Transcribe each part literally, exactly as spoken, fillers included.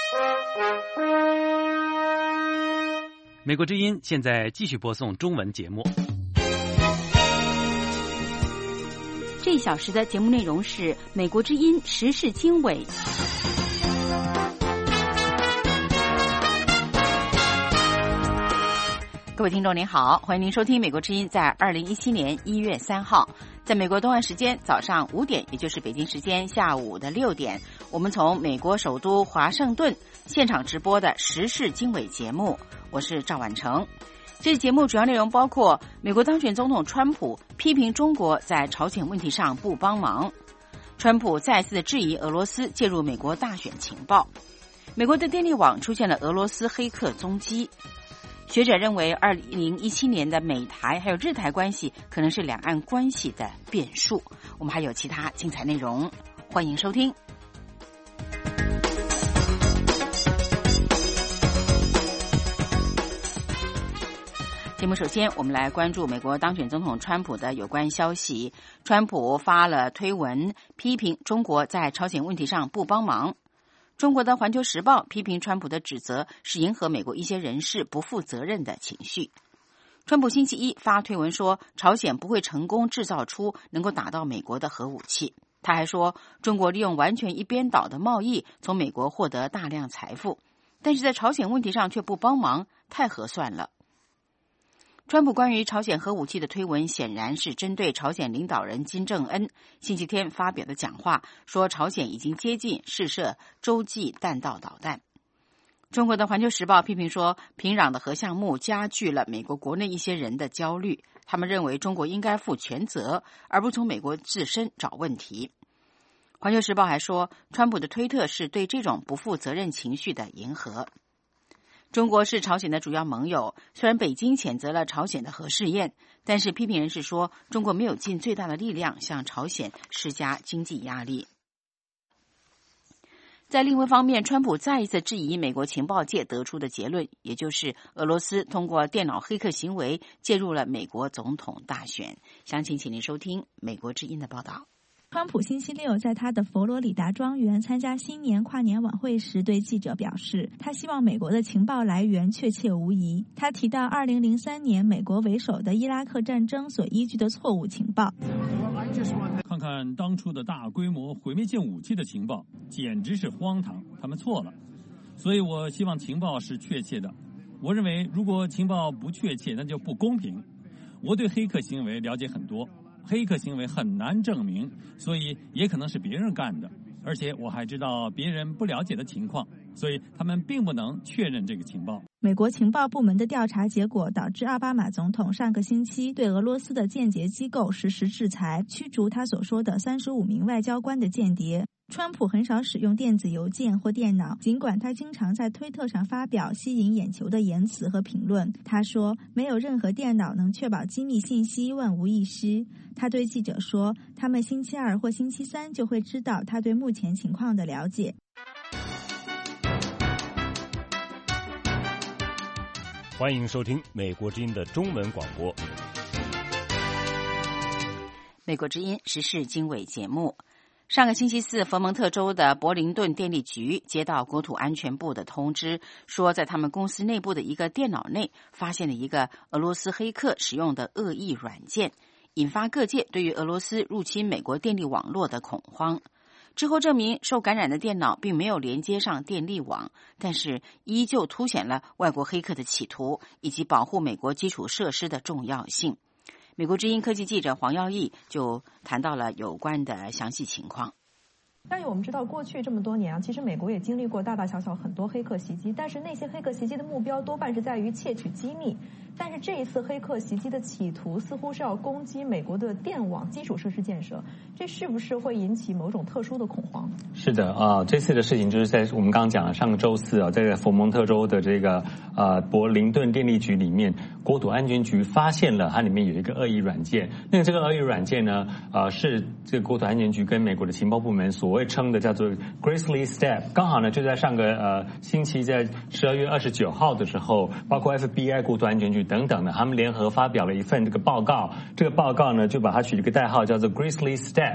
美国之音现在继续播送中文节目。 这一小时的节目内容是美国之音时事经纬。各位听众您好，欢迎您收听美国之音在二零一七年一月三号，在美国东岸时间早上五点，也就是北京时间下午的六点，我们从美国首都华盛顿现场直播的时事经纬节目，我是赵婉成。这节目主要内容包括美国当选总统川普批评中国在朝鲜问题上不帮忙，川普再次质疑俄罗斯介入美国大选情报，美国的电力网出现了俄罗斯黑客踪迹，学者认为二零一七年的美台还有日台关系可能是两岸关系的变数。我们还有其他精彩内容，欢迎收听。节目首先我们来关注美国当选总统川普的有关消息。川普发了推文批评中国在朝鲜问题上不帮忙。中国的《环球时报》批评川普的指责是迎合美国一些人士不负责任的情绪。川普星期一发推文说，朝鲜不会成功制造出能够打到美国的核武器。他还说，中国利用完全一边倒的贸易从美国获得大量财富，但是在朝鲜问题上却不帮忙，太合算了。川普关于朝鲜核武器的推文显然是针对朝鲜领导人金正恩星期天发表的讲话，说朝鲜已经接近试射洲际弹道导弹。中国的《环球时报》批评说，平壤的核项目加剧了美国国内一些人的焦虑，他们认为中国应该负全责，而不从美国自身找问题。《环球时报》还说，川普的推特是对这种不负责任情绪的迎合。中国是朝鲜的主要盟友，虽然北京谴责了朝鲜的核试验，但是批评人士说，中国没有尽最大的力量向朝鲜施加经济压力。在另外一方面，川普再一次质疑美国情报界得出的结论，也就是俄罗斯通过电脑黑客行为介入了美国总统大选。详情请您收听美国之音的报道。 川普星期六在他的佛罗里达庄园参加新年跨年晚会时对记者表示，他希望美国的情报来源确切无疑。他提到二零零三年美国为首的伊拉克战争所依据的错误情报。 看看当初的大规模毁灭性武器的情报，简直是荒唐，他们错了。所以我希望情报是确切的。我认为如果情报不确切，那就不公平。我对黑客行为了解很多，黑客行为很难证明，所以也可能是别人干的，而且我还知道别人不了解的情况，所以他们并不能确认这个情报。 美国情报部门的调查结果导致奥巴马总统上个星期对俄罗斯的间谍机构实施制裁，驱逐他所说的三十五名外交官的间谍。川普很少使用电子邮件或电脑，尽管他经常在推特上发表吸引眼球的言辞和评论。他说，没有任何电脑能确保机密信息万无一失。他对记者说，他们星期二或星期三就会知道他对目前情况的了解。 欢迎收听美国之音的中文广播。 美国之音时事经纬节目。上个星期四，佛蒙特州的柏林顿电力局接到国土安全部的通知，说在他们公司内部的一个电脑内发现了一个俄罗斯黑客使用的恶意软件，引发各界对于俄罗斯入侵美国电力网络的恐慌。之后证明，受感染的电脑并没有连接上电力网，但是依旧凸显了外国黑客的企图以及保护美国基础设施的重要性。美国之音科技记者黄耀义就谈到了有关的详细情况。 但是我们知道，过去这么多年啊，其实美国也经历过大大小小很多黑客袭击，但是那些黑客袭击的目标多半是在于窃取机密。但是这一次黑客袭击的企图似乎是要攻击美国的电网基础设施建设，这是不是会引起某种特殊的恐慌？ 是的啊、呃，这次的事情就是在我们刚刚讲了，上个周四啊，在佛蒙特州的这个呃柏林顿电力局里面，国土安全局发现了它里面有一个恶意软件。那这个恶意软件呢，呃，是这个国土安全局跟美国的情报部门所谓称的叫做 Grizzly Step， 刚好呢就在上个呃星期，在十二月二十九号的时候，包括 F B I、国土安全局等等的，他们联合发表了一份这个报告。这个报告呢，就把它取了一个代号，叫做 Grizzly Step。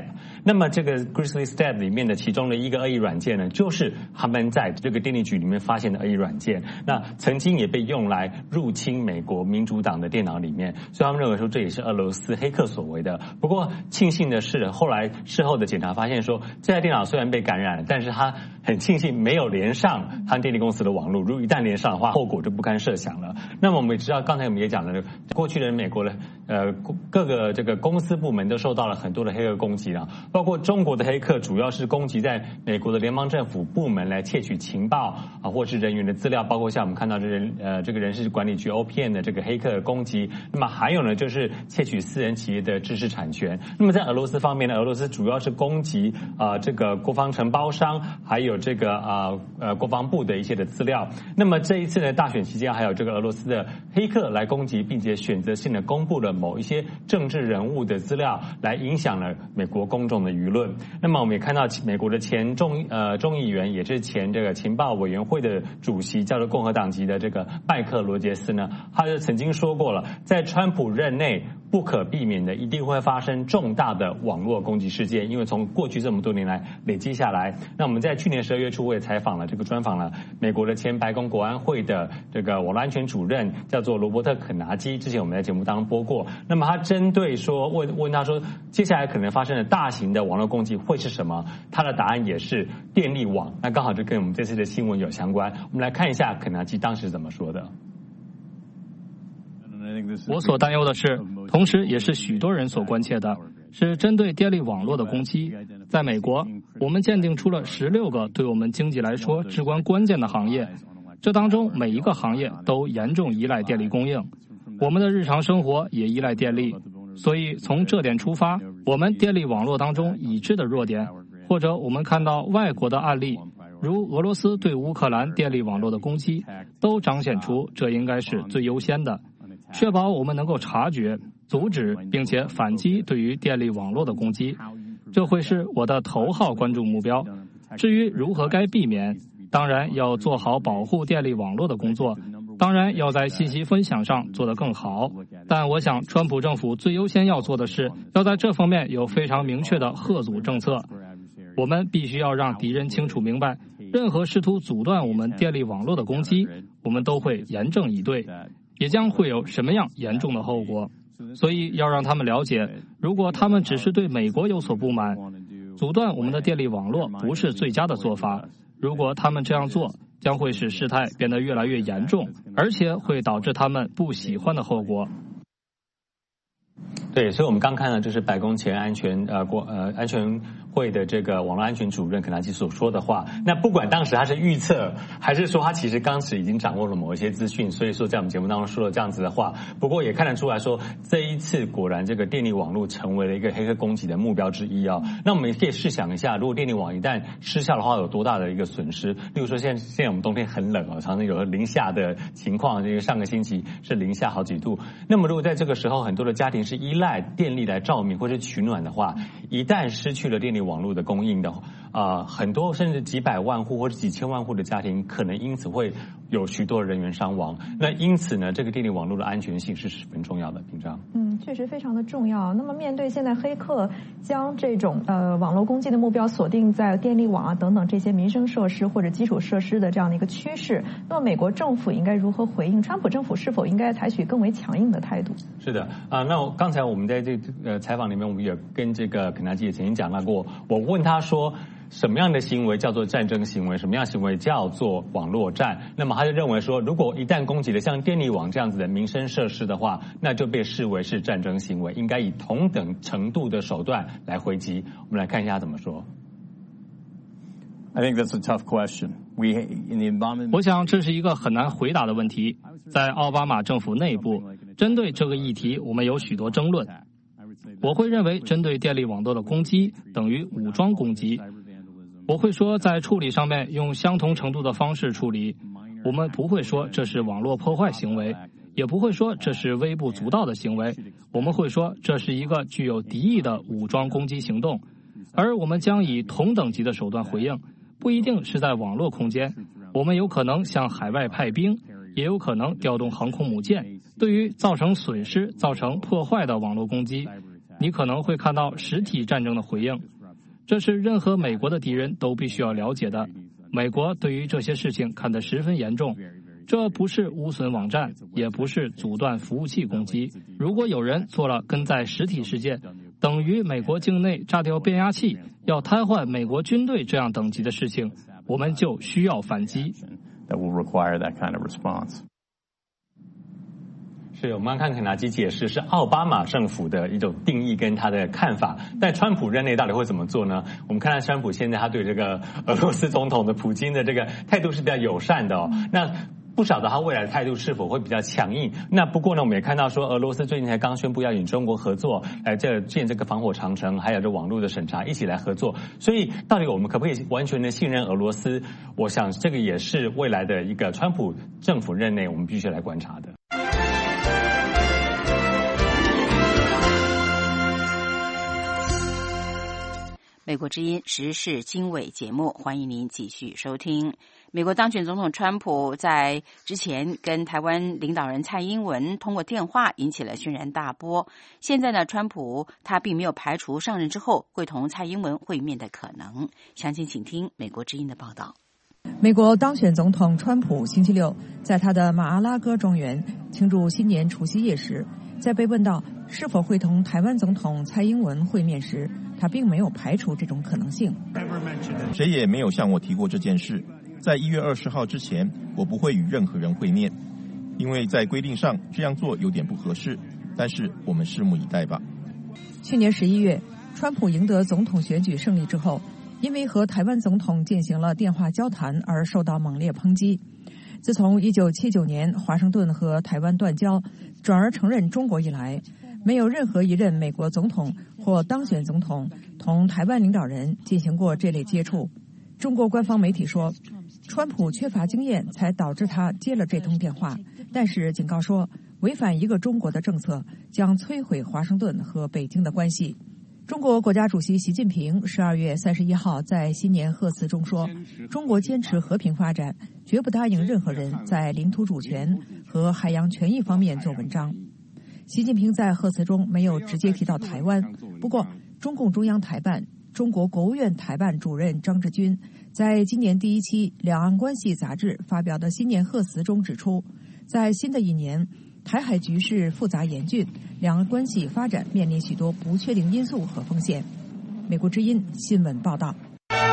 那么这个 Grizzly Stealth 里面的其中的一个恶意软件呢，就是他们在这个电力局里面发现的恶意软件，那曾经也被用来入侵美国民主党的电脑里面，所以他们认为说这也是俄罗斯黑客所为的。不过庆幸的是，后来事后的检查发现说，这台电脑虽然被感染了，但是它很庆幸没有连上他们电力公司的网络，如果一旦连上的话，后果就不堪设想了。那么我们也知道，刚才我们也讲了，过去的美国的呃各个这个公司部门都受到了很多的黑客攻击啊，包括中国的黑客主要是攻击在美国的联邦政府部门来窃取情报啊，或是人员的资料，包括像我们看到这人呃这个人事管理局 O P M 的这个黑客攻击。那么还有呢，就是窃取私人企业的知识产权。那么在俄罗斯方面呢，俄罗斯主要是攻击啊、呃、这个国防承包商，还有这个啊 呃, 呃国防部的一些的资料。那么这一次呢，大选期间还有这个俄罗斯的黑客来攻击，并且选择性的公布了某一些政治人物的资料，来影响了美国公众的舆论。那么我们也看到美国的前众呃众议员，也是前这个情报委员会的主席，叫做共和党籍的这个麦克罗杰斯呢，他就曾经说过了，在川普任内不可避免的一定会发生重大的网络攻击事件，因为从过去这么多年来累积下来。那我们在去年十二月初我也采访了这个专访了美国的前白宫国安会的这个网络安全主任，叫做罗伯特肯拿基，之前我们在节目当中播过。那么他针对说问问他说，接下来可能发生的大型的网络攻击会是什么？他的答案也是电力网，那刚好就跟我们这次的新闻有相关。我们来看一下肯拿基当时怎么说的。 我所担忧的是，同时也是许多人所关切的，是针对电力网络的攻击。在美国，我们鉴定出了十六个对我们经济来说至关关键的行业，这当中每一个行业都严重依赖电力供应，我们的日常生活也依赖电力。所以从这点出发，我们电力网络当中已知的弱点，或者我们看到外国的案例，如俄罗斯对乌克兰电力网络的攻击，都彰显出这应该是最优先的，确保我们能够察觉、阻止并且反击对于电力网络的攻击，这会是我的头号关注目标。至于如何该避免，当然要做好保护电力网络的工作，当然要在信息分享上做得更好。但我想川普政府最优先要做的是，要在这方面有非常明确的嚇阻政策。我们必须要让敌人清楚明白，任何试图阻断我们电力网络的攻击，我们都会严正以对，也将会有什么样严重的后果。所以要让他们了解，如果他们只是对美国有所不满，阻断我们的电力网络不是最佳的做法。如果他们这样做，将会使事态变得越来越严重，而且会导致他们不喜欢的后果。 对，所以我们刚看到就是白宫前安全呃国呃安全会的这个网络安全主任肯拿基所说的话。那不管当时他是预测，还是说他其实当时已经掌握了某一些资讯，所以说在我们节目当中说了这样子的话。不过也看得出来说，这一次果然这个电力网络成为了一个黑客攻击的目标之一哦。那我们也可以试想一下，如果电力网一旦失效的话，有多大的一个损失？例如说现在现在我们冬天很冷哦，常常有零下的情况，因为上个星期是零下好几度。那么如果在这个时候很多的家庭是依赖电力来照明或是取暖的话，一旦失去了电力网络的供应的啊、呃，很多甚至几百万户或者几千万户的家庭可能因此会有许多人员伤亡。那因此呢，这个电力网络的安全性是十分重要的。屏障， 嗯，确实非常的重要。那么面对现在黑客将这种呃网络攻击的目标锁定在电力网啊等等这些民生设施或者基础设施的这样的一个趋势，那么美国政府应该如何回应？川普政府是否应该采取更为强硬的态度？是的啊，那刚才我们在这个采访里面，我们也跟这个肯拿基也曾经讲到过，我问他说，什么样的行为叫做战争行为，什么样的行为叫做网络战？那么他就认为说，如果一旦攻击了像电力网这样子的民生设施的话，那就被视为是战争行为，应该以同等程度的手段来回击。我们来看一下他怎么说。 I think that's a tough question. We in the environment. 我想这是一个很难回答的问题。在奥巴马政府内部，针对这个议题，我们有许多争论。我会认为，针对电力网络的攻击等于武装攻击。我会说，在处理上面用相同程度的方式处理。我们不会说这是网络破坏行为，也不会说这是微不足道的行为。我们会说这是一个具有敌意的武装攻击行动，而我们将以同等级的手段回应。不一定是在网络空间，我们有可能向海外派兵，也有可能调动航空母舰。对于造成损失、造成破坏的网络攻击，你可能会看到实体战争的回应。 这是任何美国的敌人都必须要了解的。美国对于这些事情看得十分严重，这不是污损网站，也不是阻断服务器攻击。如果有人做了跟在实体世界等于美国境内炸掉变压器、要瘫痪美国军队这样等级的事情，我们就需要反击。 That will require that kind of response. 是我们看肯纳基解释是奥巴马政府的一种定义跟他的看法，但川普任内到底会怎么做呢？我们看到川普现在他对这个俄罗斯总统的普京的这个态度是比较友善的哦。那不晓得他未来的态度是否会比较强硬。那不过呢，我们也看到说，俄罗斯最近才刚宣布要与中国合作，来这建这个防火长城，还有这网络的审查，一起来合作。所以，到底我们可不可以完全的信任俄罗斯？我想这个也是未来的一个川普政府任内我们必须来观察的。 美国之音时事经纬节目，欢迎您继续收听。美国当选总统川普在之前跟台湾领导人蔡英文通过电话，引起了轩然大波。现在呢，川普他并没有排除上任之后会同蔡英文会面的可能。详情请听美国之音的报道。 美国当选总统川普星期六在他的马阿拉戈庄园庆祝新年除夕夜时，在被问到是否会同台湾总统蔡英文会面时，他并没有排除这种可能性。 谁也没有向我提过这件事。在一月二十号之前，我不会与任何人会面，因为在规定上这样做有点不合适。但是我们拭目以待吧。 去年十一月，川普赢得总统选举胜利之后，因为和台湾总统进行了电话交谈而受到猛烈抨击。自从一九七九年华盛顿和台湾断交，转而承认中国以来，没有任何一任美国总统或当选总统同台湾领导人进行过这类接触。中国官方媒体说，川普缺乏经验才导致他接了这通电话，但是警告说，违反一个中国的政策将摧毁华盛顿和北京的关系。中国国家主席习近平十二月三十一号在新年贺词中说，中国坚持和平发展，绝不答应任何人在领土主权和海洋权益方面做文章。习近平在贺词中没有直接提到台湾，不过中共中央台办、中国国务院台办主任张志军在今年第一期《两岸关系》杂志发表的新年贺词中指出，在新的一年，台海局势复杂严峻，两岸关系发展面临许多不确定因素和风险。美国之音新闻报道。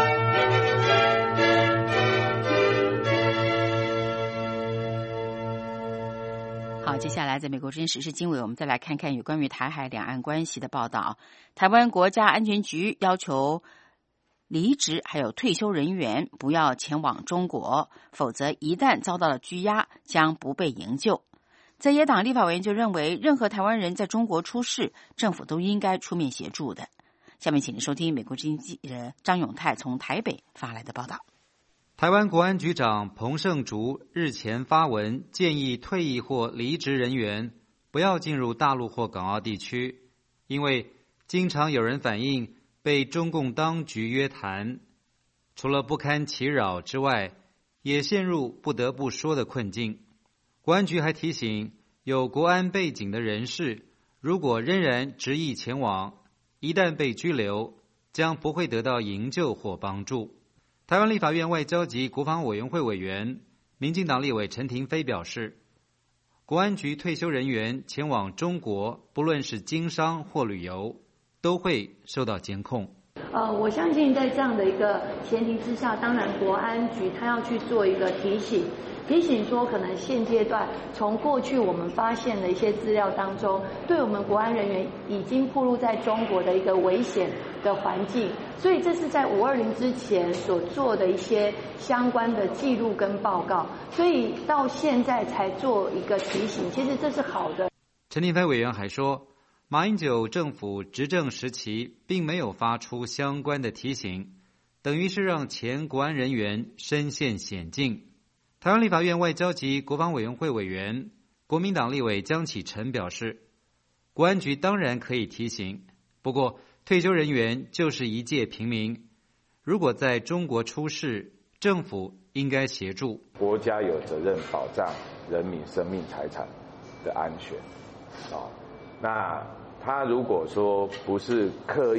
好，接下来在美国之音时事经纬，我们再来看看有关于台海两岸关系的报道。台湾国家安全局要求离职还有退休人员不要前往中国，否则一旦遭到了拘押，将不被营救。在野党立法委员就认为，任何台湾人在中国出事，政府都应该出面协助的。下面请您收听美国之音记者张永泰从台北发来的报道。 台湾国安局长彭胜竹日前发文，建议退役或离职人员不要进入大陆或港澳地区，因为经常有人反映被中共当局约谈，除了不堪其扰之外，也陷入不得不说的困境。国安局还提醒，有国安背景的人士，如果仍然执意前往，一旦被拘留，将不会得到营救或帮助。台湾立法院外交及国防委员会委员、民进党立委陈亭妃表示，国安局退休人员前往中国，不论是经商或旅游，都会受到监控。 呃，我相信在这样的一个前提之下，当然国安局他要去做一个提醒，提醒说可能现阶段从过去我们发现的一些资料当中，对我们国安人员已经暴露在中国的一个危险的环境，所以这是在五二零之前所做的一些相关的记录跟报告，所以到现在才做一个提醒，其实这是好的。 陈亭妃委员还说，马英九政府执政时期并没有发出相关的提醒，等于是让前国安人员身陷险境。台湾立法院外交及国防委员会委员、国民党立委江启臣表示，国安局当然可以提醒，不过退休人员就是一介平民，如果在中国出事，政府应该协助。 国家有责任保障人民生命财产的安全，哦，那他如果说不是刻意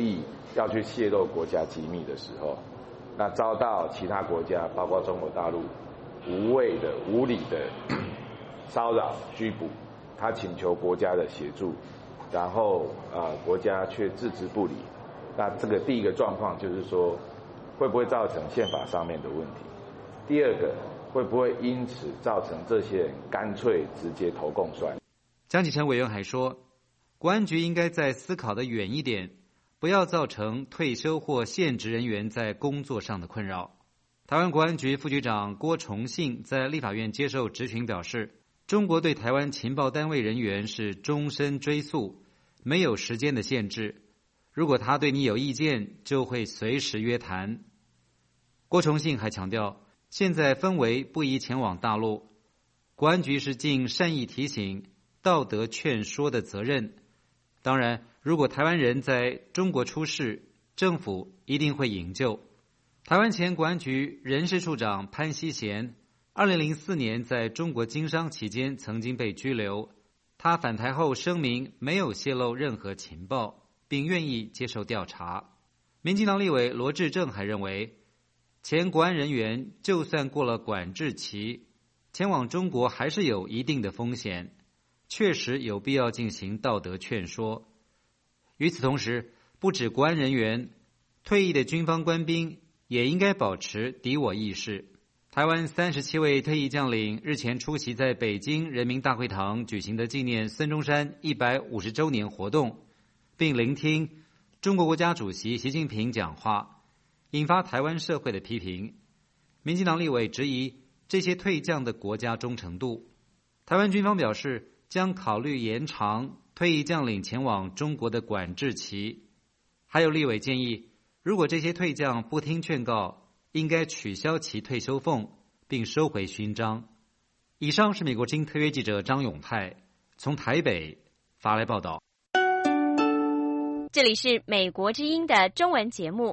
要去泄露国家机密的时候，那遭到其他国家，包括中国大陆无谓的、无理的骚扰、拘捕，他请求国家的协助，然后呃国家却置之不理。那这个第一个状况就是说，会不会造成宪法上面的问题？第二个，会不会因此造成这些人干脆直接投共算？ 江启臣委员还说，国安局应该再思考的远一点，不要造成退休或现职人员在工作上的困扰。台湾国安局副局长郭崇信在立法院接受质询表示，中国对台湾情报单位人员是终身追诉，没有时间的限制，如果他对你有意见，就会随时约谈。郭崇信还强调，现在氛围不宜前往大陆，国安局是尽善意提醒、道德劝说的责任。当然，如果台湾人在中国出事，政府一定会营救。台湾前国安局人事处长潘锡贤，二零零四年在中国经商期间曾经被拘留，他返台后声明没有泄露任何情报，并愿意接受调查。民进党立委罗致政还认为，前国安人员就算过了管制期，前往中国还是有一定的风险，确实有必要进行道德劝说。与此同时，不止国安人员，退役的军方官兵也应该保持敌我意识。台湾三十七位退役将领日前出席在北京人民大会堂举行的纪念孙中山一百五十周年活动，并聆听中国国家主席习近平讲话，引发台湾社会的批评。民进党立委质疑这些退将的国家忠诚度。台湾军方表示，将考虑延长退役将领前往中国的管制期。还有立委建议，如果这些退将不听劝告，应该取消其退休俸，并收回勋章。以上是美国之音特约记者张永泰从台北发来报道。 这里是美国之音的中文节目。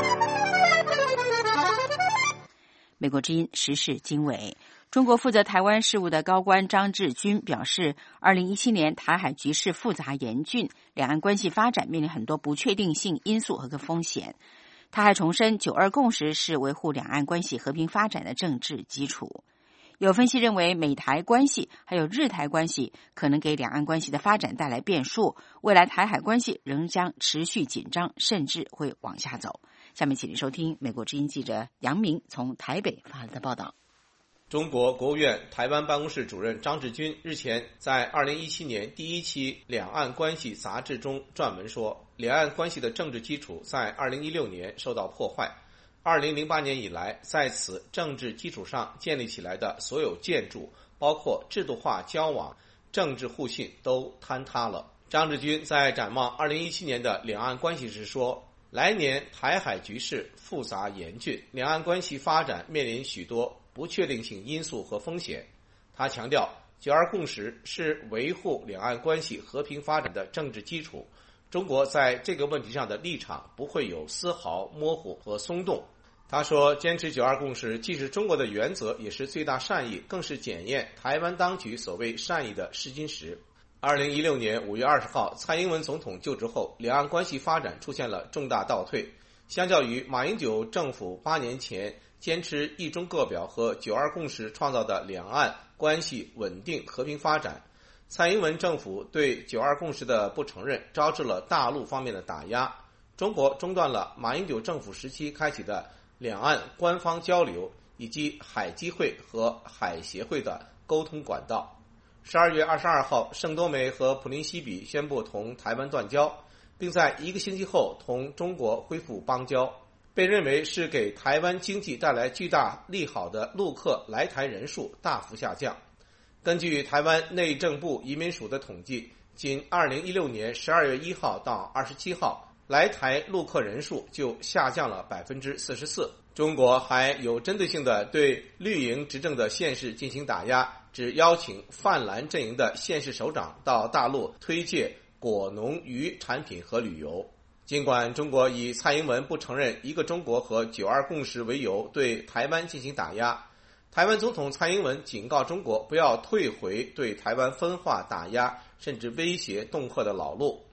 美国之音时事经纬，中国负责台湾事务的高官张志军表示，二零一七年台海局势复杂严峻，两岸关系发展面临很多不确定性因素和个风险。他还重申，九二共识是维护两岸关系和平发展的政治基础。有分析认为，美台关系还有日台关系可能给两岸关系的发展带来变数，未来台海关系仍将持续紧张，甚至会往下走。下面请您收听美国之音记者杨明从台北发来的报道。 中国国务院台湾办公室主任张志军日前在二零一七年第一期《两岸关系》杂志中撰文说，两岸关系的政治基础在二零一六年受到破坏，二零零八年以来，在此政治基础上建立起来的所有建筑，包括制度化交往、政治互信都坍塌了。张志军在展望二零一七年的两岸关系时说，来年台海局势复杂严峻，两岸关系发展面临许多不确定性因素和风险。他强调，九二共识是维护两岸关系和平发展的政治基础，中国在这个问题上的立场不会有丝毫模糊和松动。他说，坚持九二共识既是中国的原则，也是最大善意，更是检验台湾当局所谓善意的试金石。二零一六年五月二十号，蔡英文总统就职后，两岸关系发展出现了重大倒退。相较于马英九政府八年前坚持一中各表和九二共识创造的两岸关系稳定和平发展，蔡英文政府对九二共识的不承认，招致了大陆方面的打压。中国中断了马英九政府时期开启的两岸官方交流以及海基会和海协会的沟通管道。十二月二十二号，圣多美和普林西比宣布同台湾断交，并在一个星期后同中国恢复邦交。被认为是给台湾经济带来巨大利好的陆客来台人数大幅下降。根据台湾内政部移民署的统计，仅二零一六年十二月一号到二十七号，来台陆客人数就下降了百分之四十四。中国还有针对性的对绿营执政的县市进行打压，只邀请泛蓝阵营的县市首长到大陆推介果农渔产品和旅游。尽管中国以蔡英文不承认一个中国和九二共识为由对台湾进行打压，台湾总统蔡英文警告中国不要退回对台湾分化打压甚至威胁恫吓的老路。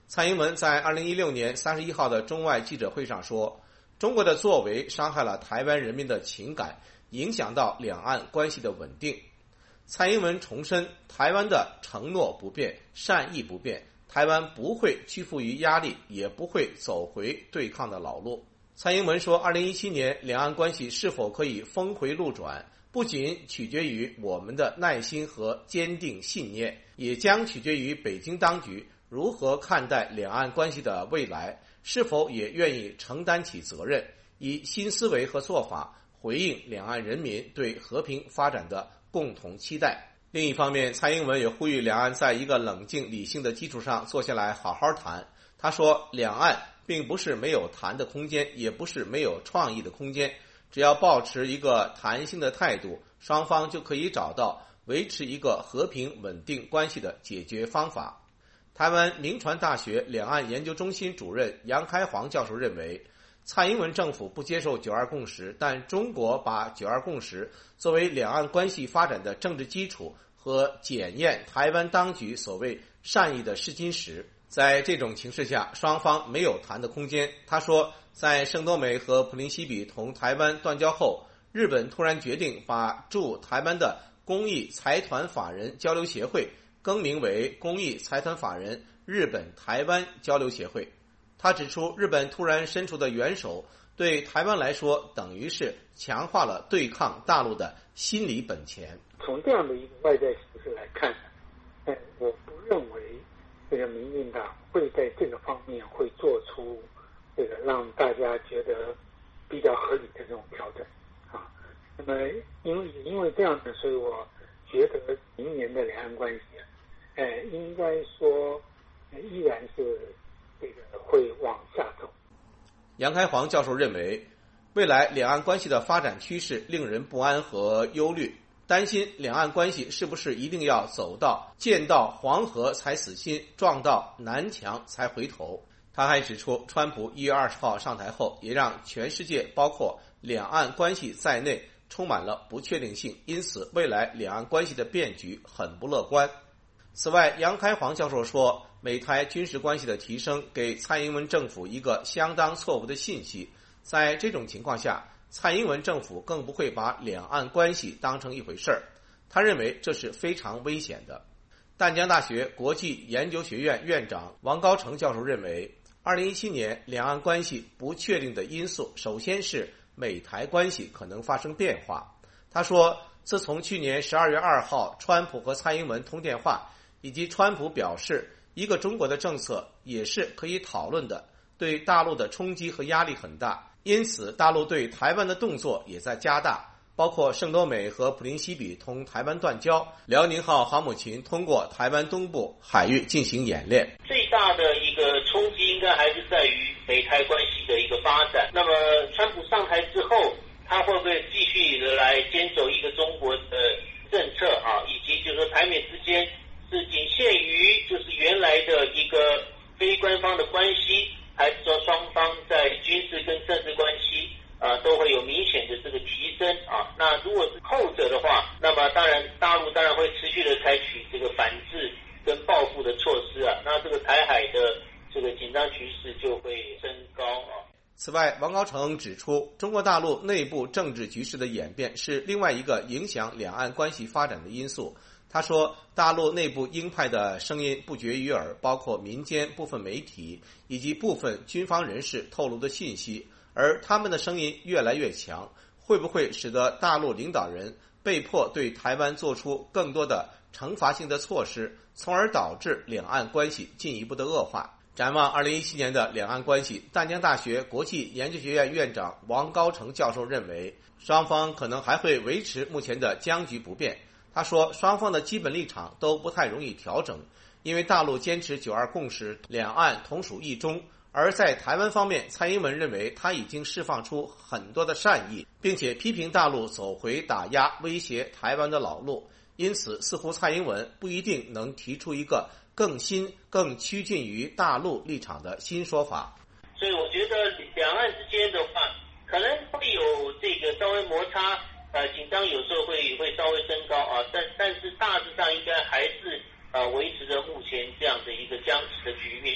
蔡英文在二零一六年三十一号的中外记者会上说，中国的作为伤害了台湾人民的情感，影响到两岸关系的稳定。蔡英文重申，台湾的承诺不变，善意不变，台湾不会屈服于压力，也不会走回对抗的老路。蔡英文说，二零一七年两岸关系是否可以峰回路转，不仅取决于我们的耐心和坚定信念，也将取决于北京当局如何看待两岸关系的未来，是否也愿意承担起责任，以新思维和做法回应两岸人民对和平发展的共同期待。另一方面，蔡英文也呼吁两岸在一个冷静理性的基础上坐下来好好谈。他说，两岸并不是没有谈的空间，也不是没有创意的空间，只要保持一个弹性的态度，双方就可以找到维持一个和平稳定关系的解决方法。台湾铭传大学两岸研究中心主任杨开煌教授认为，蔡英文政府不接受九二共识，但中国把九二共识作为两岸关系发展的政治基础和检验台湾当局所谓善意的试金石。在这种情势下，双方没有谈的空间。他说，在圣多美和普林西比同台湾断交后，日本突然决定把驻台湾的公益财团法人交流协会更名为公益财团法人日本台湾交流协会。他指出，日本突然伸出的援手对台湾来说等于是强化了对抗大陆的心理本钱。 从这样的一个外在形势来看，哎，我不认为这个民进党会在这个方面会做出这个让大家觉得比较合理的这种调整啊。那么因为因为这样子，所以我觉得明年的两岸关系，哎，应该说依然是这个会往下走。 杨开煌教授认为，未来两岸关系的发展趋势令人不安和忧虑，担心两岸关系是不是一定要走到见到黄河才死心，撞到南墙才回头。他还指出，川普一月二十号上台后，也让全世界包括两岸关系在内充满了不确定性，因此未来两岸关系的变局很不乐观。此外，杨开煌教授说，美台军事关系的提升给蔡英文政府一个相当错误的信息。在这种情况下，蔡英文政府更不会把两岸关系当成一回事儿。他认为这是非常危险的。淡江大学国际研究学院院长王高成教授认为，二零一七年两岸关系不确定的因素，首先是美台关系可能发生变化。他说，自从去年十二月二号川普和蔡英文通电话，以及川普表示一个中国的政策也是可以讨论的，对大陆的冲击和压力很大，因此大陆对台湾的动作也在加大，包括圣多美和普林西比同台湾断交，辽宁号航母群通过台湾东部海域进行演练。 最大的一个冲击应该还是在于美台关系的一个发展。那么川普上台之后，他会不会继续的来坚守一个中国的政策啊，以及就是说台美之间是仅限于就是原来的一个非官方的关系，还是说双方在军事跟政治关系啊都会有明显的这个提升啊？那如果是后者的话，那么当然大陆当然会持续的采取这个反制跟报复的措施啊，那这个台海的这个紧张局势就会升高啊。 此外，王高成指出，中国大陆内部政治局势的演变是另外一个影响两岸关系发展的因素。他说，大陆内部鹰派的声音不绝于耳，包括民间部分媒体以及部分军方人士透露的信息，而他们的声音越来越强，会不会使得大陆领导人被迫对台湾做出更多的惩罚性的措施，从而导致两岸关系进一步的恶化？展望二零一七年的两岸关系，淡江大学国际研究学院院长王高成教授认为，双方可能还会维持目前的僵局不变。他说，双方的基本立场都不太容易调整，因为大陆坚持九二共识，两岸同属一中，而在台湾方面，蔡英文认为他已经释放出很多的善意，并且批评大陆走回打压威胁台湾的老路，因此似乎蔡英文不一定能提出一个更新更趋近于大陆立场的新说法。 所以我觉得两岸之间的话可能会有这个稍微摩擦，呃，紧张有时候会会稍微升高啊，但但是大致上应该还是呃维持着目前这样的一个僵持的局面。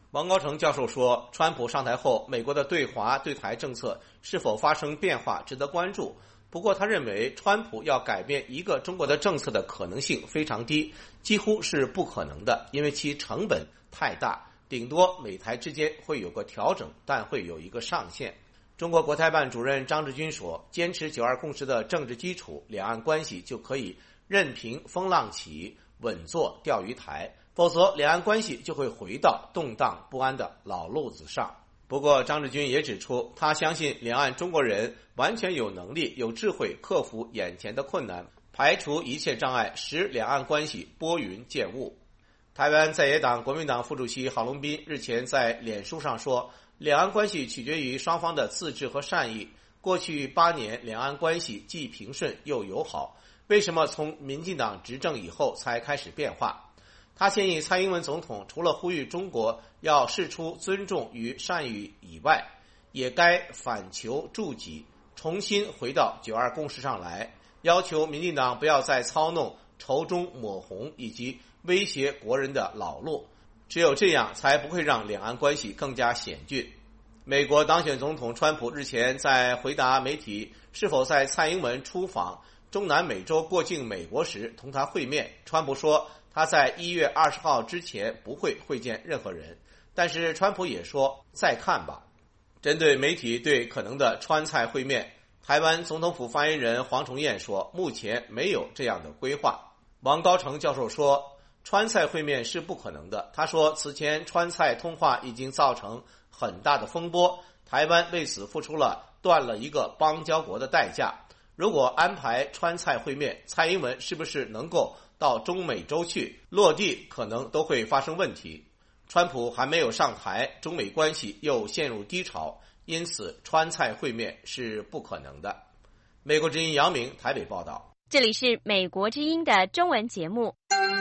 王高成教授说，川普上台后，美国的对华对台政策是否发生变化值得关注。不过他认为，川普要改变一个中国的政策的可能性非常低，几乎是不可能的，因为其成本太大，顶多美台之间会有个调整，但会有一个上限。中国国台办主任张志军说，坚持九二共识的政治基础，两岸关系就可以任凭风浪起，稳坐钓鱼台，否则两岸关系就会回到动荡不安的老路子上。不过张志军也指出，他相信两岸中国人完全有能力有智慧克服眼前的困难，排除一切障碍，使两岸关系拨云见雾。台湾在野党国民党副主席郝龙斌日前在脸书上说，两岸关系取决于双方的自治和善意，过去八年两岸关系既平顺又友好，为什么从民进党执政以后才开始变化？他建议蔡英文总统除了呼吁中国要释出尊重与善意以外，也该反求诸己，重新回到九二共识上来，要求民进党不要再操弄仇中抹红以及威胁国人的老路，只有这样才不会让两岸关系更加险峻。美国当选总统川普日前在回答媒体是否在蔡英文出访中南美洲过境美国时同他会面，川普说他在一月二十号之前不会会见任何人，但是川普也说再看吧。针对媒体对可能的川蔡会面，台湾总统府发言人黄崇彦说，目前没有这样的规划。王高成教授说，川蔡会面是不可能的。他说，此前川蔡通话已经造成很大的风波，台湾为此付出了断了一个邦交国的代价。如果安排川蔡会面，蔡英文是不是能够到中美洲去落地，可能都会发生问题。川普还没有上台，中美关系又陷入低潮，因此川蔡会面是不可能的。美国之音杨明台北报道。 这里是美国之音的中文节目。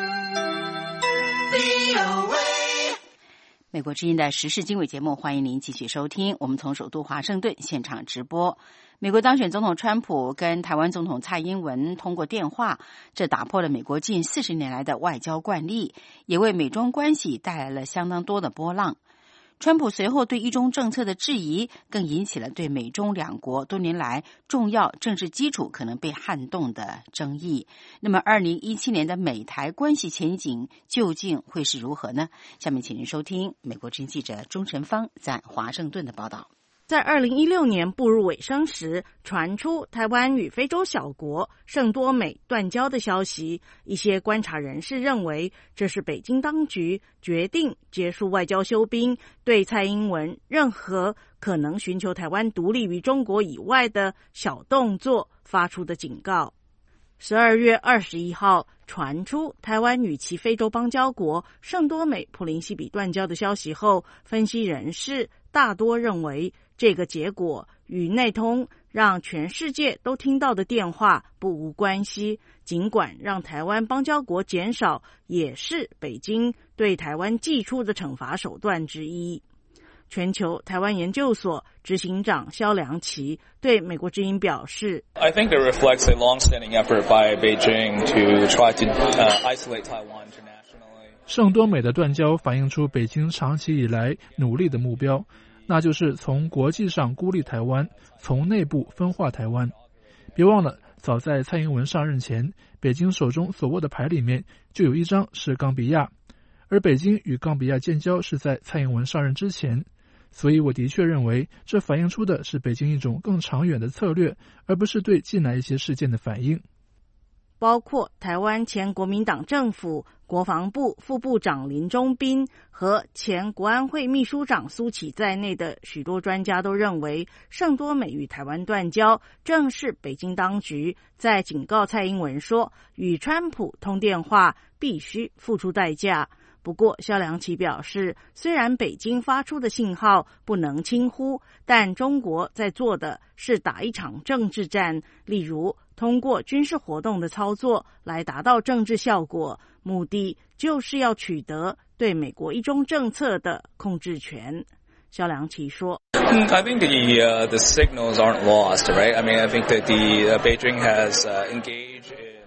美国之音的时事经纬节目，欢迎您继续收听。我们从首都华盛顿现场直播。美国当选总统川普跟台湾总统蔡英文通过电话，这打破了美国近四十年来的外交惯例，也为美中关系带来了相当多的波浪。川普随后对一中政策的质疑，更引起了对美中两国多年来重要政治基础可能被撼动的争议。那么二零一七年的美台关系前景究竟会是如何呢？下面请您收听美国之音记者钟晨芳在华盛顿的报道。 在二零一六年步入尾声时，传出台湾与非洲小国圣多美断交的消息。一些观察人士认为，这是北京当局决定结束外交休兵，对蔡英文任何可能寻求台湾独立于中国以外的小动作发出的警告。十二月二十一号传出台湾与其非洲邦交国圣多美普林西比断交的消息后，分析人士大多认为，这个结果与内通让全世界都听到的电话不无关系，尽管让台湾邦交国减少，也是北京对台湾祭出的惩罚手段之一。全球台湾研究所执行长萧良奇对美国之音表示 I think it reflects a long-standing effort by Beijing to try to uh, isolate Taiwan internationally. 圣多美的断交反映出北京长期以来努力的目标，那就是从国际上孤立台湾，从内部分化台湾。别忘了，早在蔡英文上任前，北京手中所握的牌里面就有一张是冈比亚，而北京与冈比亚建交是在蔡英文上任之前。所以我的确认为，这反映出的是北京一种更长远的策略，而不是对近来一些事件的反应。 包括台湾前国民党政府国防部副部长林忠彬和前国安会秘书长苏起在内的许多专家都认为，圣多美与台湾断交正是北京当局在警告蔡英文说，与川普通电话必须付出代价。不过萧良奇表示，虽然北京发出的信号不能轻忽，但中国在做的是打一场政治战，例如通过军事活动的操作来达到政治效果，目的就是要取得对美国一中政策的控制权。萧良奇说 I think the, uh, the signals aren't lost, right? I mean, I think that the uh, Beijing has uh, engaged in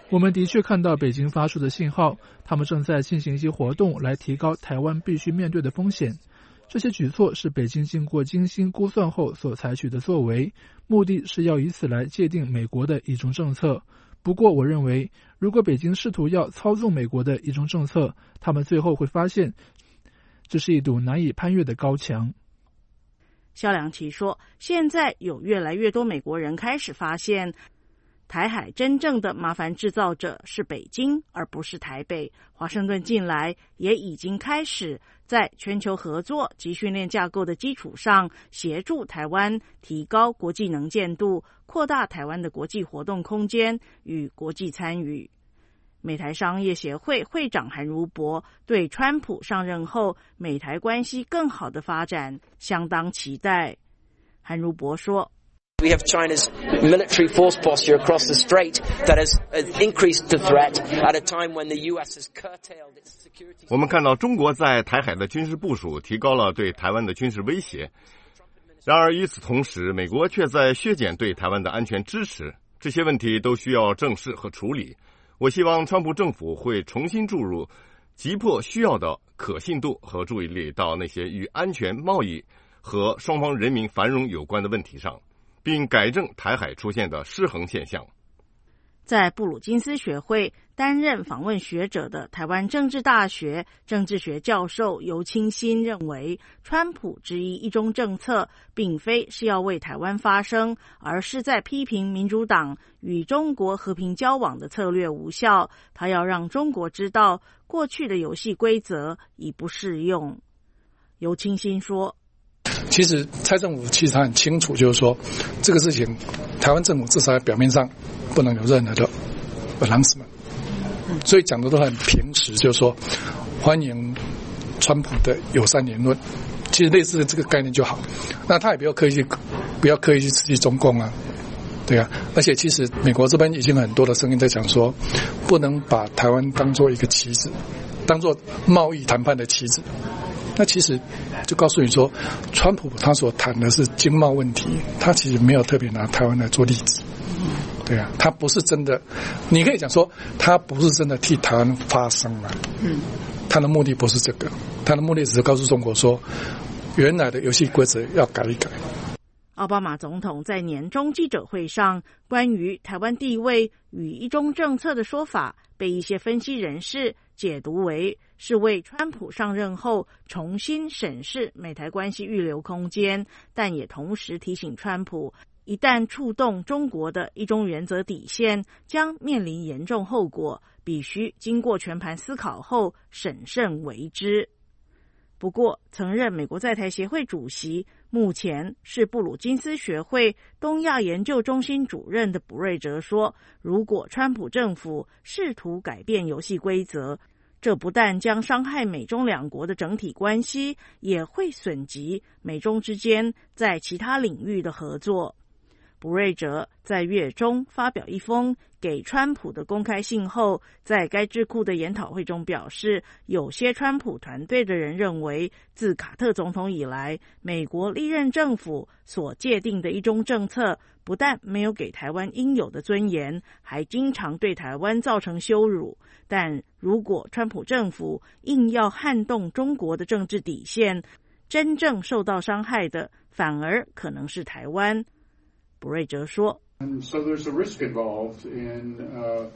我们的确看到北京发出的信号，他们正在进行一些活动来提高台湾必须面对的风险。这些举措是北京经过精心估算后所采取的作为，目的是要以此来界定美国的一中政策。不过我认为，如果北京试图要操纵美国的一中政策，他们最后会发现这是一堵难以攀越的高墙。 萧良奇说，现在有越来越多美国人开始发现，台海真正的麻烦制造者是北京，而不是台北。华盛顿近来也已经开始在全球合作及训练架构的基础上，协助台湾提高国际能见度，扩大台湾的国际活动空间与国际参与。美台商业协会会长韩如博对川普上任后美台关系更好的发展相当期待。韩如博说 ，We have China's military force posture across the strait that has increased the threat at a time when the U S has curtailed its security. 我们看到中国在台海的军事部署提高了对台湾的军事威胁，然而与此同时，美国却在削减对台湾的安全支持。这些问题都需要正视和处理。我希望川普政府会重新注入急迫需要的可信度和注意力到那些与安全、贸易和双方人民繁荣有关的问题上，并改正台海出现的失衡现象。 在布鲁金斯学会担任访问学者的台湾政治大学政治学教授尤清新认为，川普质疑一中政策并非是要为台湾发声，而是在批评民主党与中国和平交往的策略无效。他要让中国知道，过去的游戏规则已不适用。尤清新说， 其实蔡政府其实他很清楚，就是说这个事情台湾政府至少在表面上不能有任何的 announcement， 所以讲的都很平实，就是说欢迎川普的友善言论，其实类似的这个概念就好。那他也不要刻意去不要刻意去刺激中共啊，对啊。而且其实美国这边已经很多的声音在讲说，不能把台湾当作一个棋子，当作贸易谈判的棋子。那其实就告诉你说，川普他所谈的是经贸问题，他其实没有特别拿台湾来做例子。对啊，他不是真的，你可以讲说他不是真的替台湾发声了。嗯，他的目的不是这个，他的目的只是告诉中国说，原来的游戏规则要改一改。 奥巴马总统在年中记者会上关于台湾地位与一中政策的说法，被一些分析人士解读为是为川普上任后重新审视美台关系预留空间，但也同时提醒川普，一旦触动中国的一中原则底线，将面临严重后果，必须经过全盘思考后审慎为之。不过，曾任美国在台协会主席，目前是布鲁金斯学会东亚研究中心主任的卜瑞哲说，如果川普政府试图改变游戏规则，这不但将伤害美中两国的整体关系，也会损及美中之间在其他领域的合作。卜瑞哲在月中发表一封给川普的公开信后，在该智库的研讨会中表示，有些川普团队的人认为，自卡特总统以来，美国历任政府所界定的一中政策不但没有给台湾应有的尊严，还经常对台湾造成羞辱。但如果川普政府硬要撼动中国的政治底线，真正受到伤害的反而可能是台湾。卜瑞哲说 And so there's a risk involved in uh,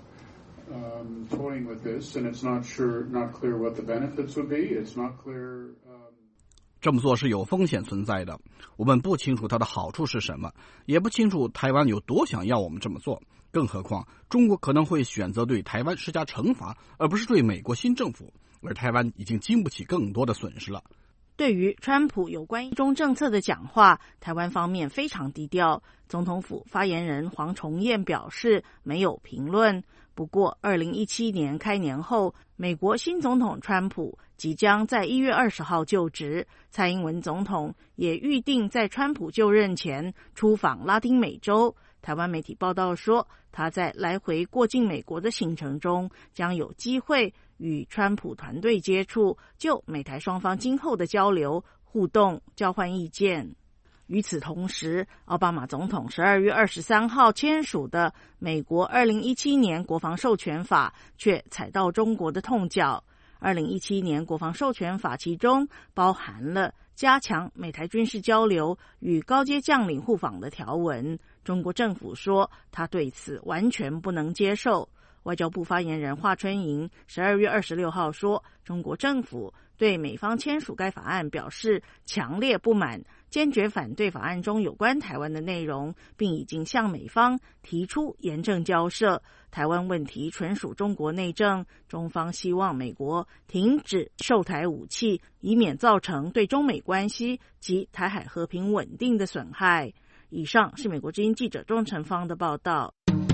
um, toying with this, and it's not sure, not clear what the benefits would be. It's not clear. Um... 这么做是有风险存在的，我们不清楚它的好处是什么，也不清楚台湾有多想要我们这么做。更何况，中国可能会选择对台湾施加惩罚，而不是对美国新政府，而台湾已经经不起更多的损失了。 对于川普有关一中政策的讲话，台湾方面非常低调。总统府发言人黄崇彦表示没有评论。不过二零一七年开年后，美国新总统川普即将在一月二十号就职，蔡英文总统也预定在川普就任前出访拉丁美洲。台湾媒体报道说，他在来回过境美国的行程中，将有机会与川普团队接触，就美台双方今后的交流互动交换意见。 与此同时，奥巴马总统十二月二十三号签署的美国二零一七年国防授权法却踩到中国的痛脚。二零一七年国防授权法其中包含了加强美台军事交流与高阶将领互访的条文，中国政府说他对此完全不能接受。外交部发言人华春莹十二月二十六号说，中国政府对美方签署该法案表示强烈不满，坚决反对法案中有关台湾的内容，并已经向美方提出严正交涉。台湾问题纯属中国内政，中方希望美国停止售台武器，以免造成对中美关系及台海和平稳定的损害。以上是美国之音记者钟成芳的报道。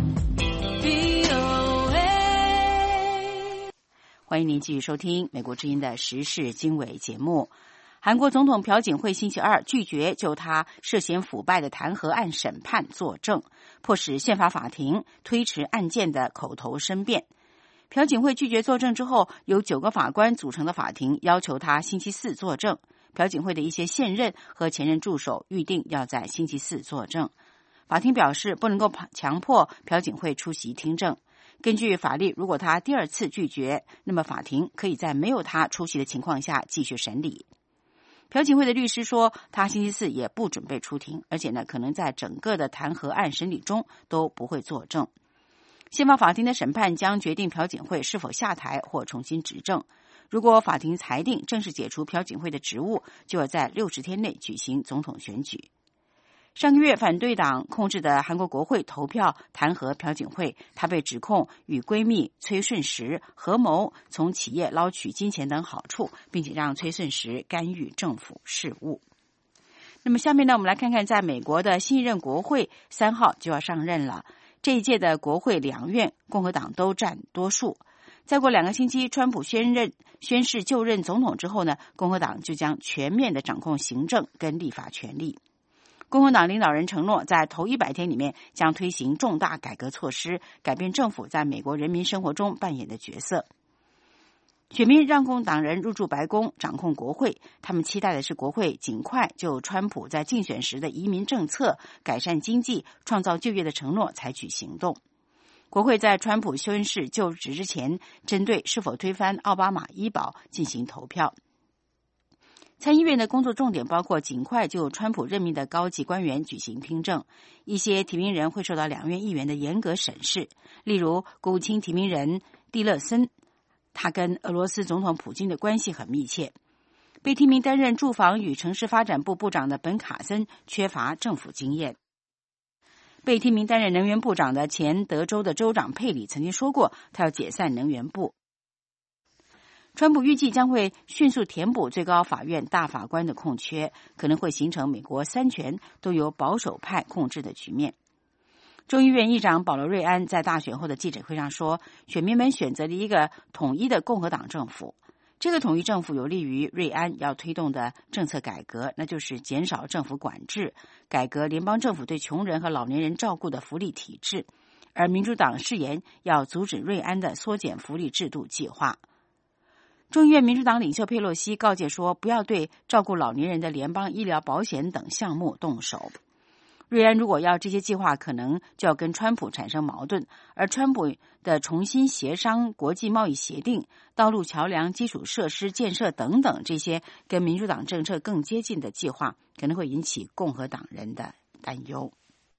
欢迎您继续收听美国之音的时事经纬节目。韩国总统朴槿惠星期二拒绝就他涉嫌腐败的弹劾案审判作证，迫使宪法法庭推迟案件的口头申辩。朴槿惠拒绝作证之后，由九个法官组成的法庭要求他星期四作证。朴槿惠的一些现任和前任助手预定要在星期四作证。法庭表示不能够强迫朴槿惠出席听证。根据法律，如果他第二次拒绝，那么法庭可以在没有他出席的情况下继续审理。朴槿惠的律师说，他星期四也不准备出庭，而且呢，可能在整个的弹劾案审理中都不会作证。宪法法庭的审判将决定朴槿惠是否下台或重新执政。如果法庭裁定正式解除朴槿惠的职务，就要在六十天内举行总统选举。上个月，反对党控制的韩国国会投票弹劾朴槿惠，她被指控与闺蜜崔顺实合谋从企业捞取金钱等好处，并且让崔顺实干预政府事务。那么下面呢，我们来看看在美国的新一任国会三号就要上任了。这一届的国会两院共和党都占多数。再过两个星期，川普宣任宣誓就任总统之后呢，共和党就将全面的掌控行政跟立法权力。共和党领导人承诺在头一百天里面将推行重大改革措施，改变政府在美国人民生活中扮演的角色。选民让共党人入驻白宫，掌控国会，他们期待的是国会尽快就川普在竞选时的移民政策、改善经济、创造就业的承诺采取行动。国会在川普宣誓就职之前，针对是否推翻奥巴马医保进行投票。参议院的工作重点包括尽快就川普任命的高级官员举行听证，一些提名人会受到两院议员的严格审视，例如国务卿提名人蒂勒森，他跟俄罗斯总统普京的关系很密切。被提名担任住房与城市发展部部长的本卡森缺乏政府经验。被提名担任能源部长的前德州的州长佩里曾经说过，他要解散能源部。川普预计将会迅速填补最高法院大法官的空缺，可能会形成美国三权都由保守派控制的局面。众议院议长保罗·瑞安在大选后的记者会上说，选民们选择了一个统一的共和党政府。这个统一政府有利于瑞安要推动的政策改革，那就是减少政府管制，改革联邦政府对穷人和老年人照顾的福利体制。而民主党誓言要阻止瑞安的缩减福利制度计划。众议院民主党领袖佩洛西告诫说，不要对照顾老年人的联邦医疗保险等项目动手。瑞安如果要这些计划，可能就要跟川普产生矛盾，而川普的重新协商国际贸易协定、道路桥梁基础设施建设等等这些跟民主党政策更接近的计划，可能会引起共和党人的担忧。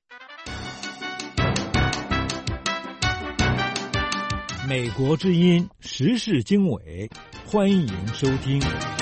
美国之音时事经纬，欢迎收听。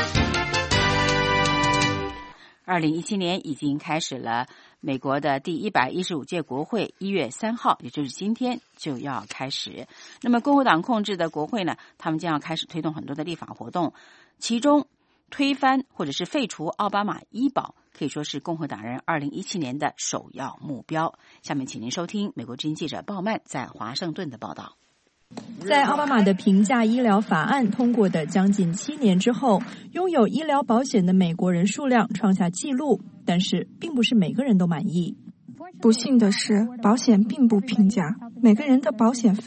二零一七年已经开始了，美国的第一百一十五届国会一月三号，也就是今天就要开始。那么共和党控制的国会呢，他们将要开始推动很多的立法活动，其中推翻或者是废除奥巴马医保可以说是共和党人二零一七年的首要目标。下面请您收听美国之音记者鲍曼在华盛顿的报道。 在奥巴马的平价医疗法案通过的将近七年之后，拥有医疗保险的美国人数量创下纪录，但是并不是每个人都满意。 不幸的是，保险并不平价，每个人的保险费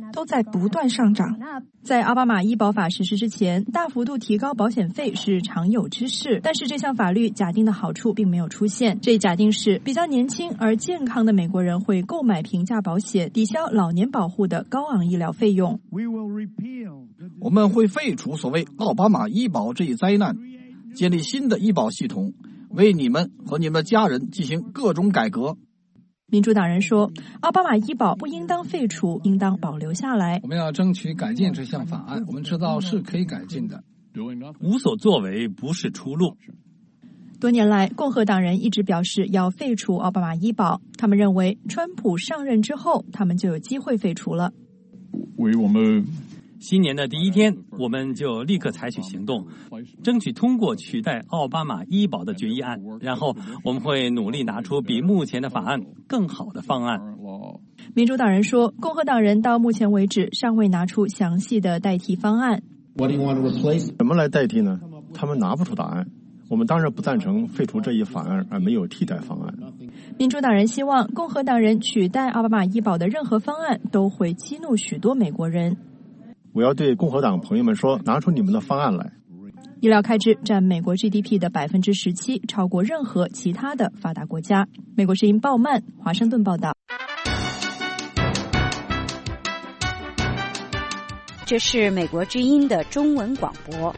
都在不断上涨。在奥巴马医保法实施之前，大幅度提高保险费是常有之事，但是这项法律假定的好处并没有出现。这一假定是比较年轻而健康的美国人会购买平价保险，抵消老年保护的高昂医疗费用。 我们会废除所谓奥巴马医保这一灾难，建立新的医保系统，为你们和你们的家人进行各种改革。 民主党人说，奥巴马医保不应当废除，应当保留下来。 我们要争取改进这项法案，我们知道是可以改进的。 无所作为不是出路。 多年来，共和党人一直表示要废除奥巴马医保，他们认为川普上任之后，他们就有机会废除了。 为我们新年的第一天，我们就立刻采取行动，争取通过取代奥巴马医保的决议案，然后我们会努力拿出比目前的法案更好的方案。 民主党人说，共和党人到目前为止尚未拿出详细的代替方案。 什么来代替呢？他们拿不出答案。我们当然不赞成废除这一法案而没有替代方案。 民主党人希望共和党人取代奥巴马医保的任何方案都会激怒许多美国人。 我要对共和党朋友们说，拿出你们的方案来。 医疗开支占美国 G D P 的百分之十七，超过任何其他的发达国家。美国之音鲍曼，华盛顿报道。 这是美国之音的中文广播。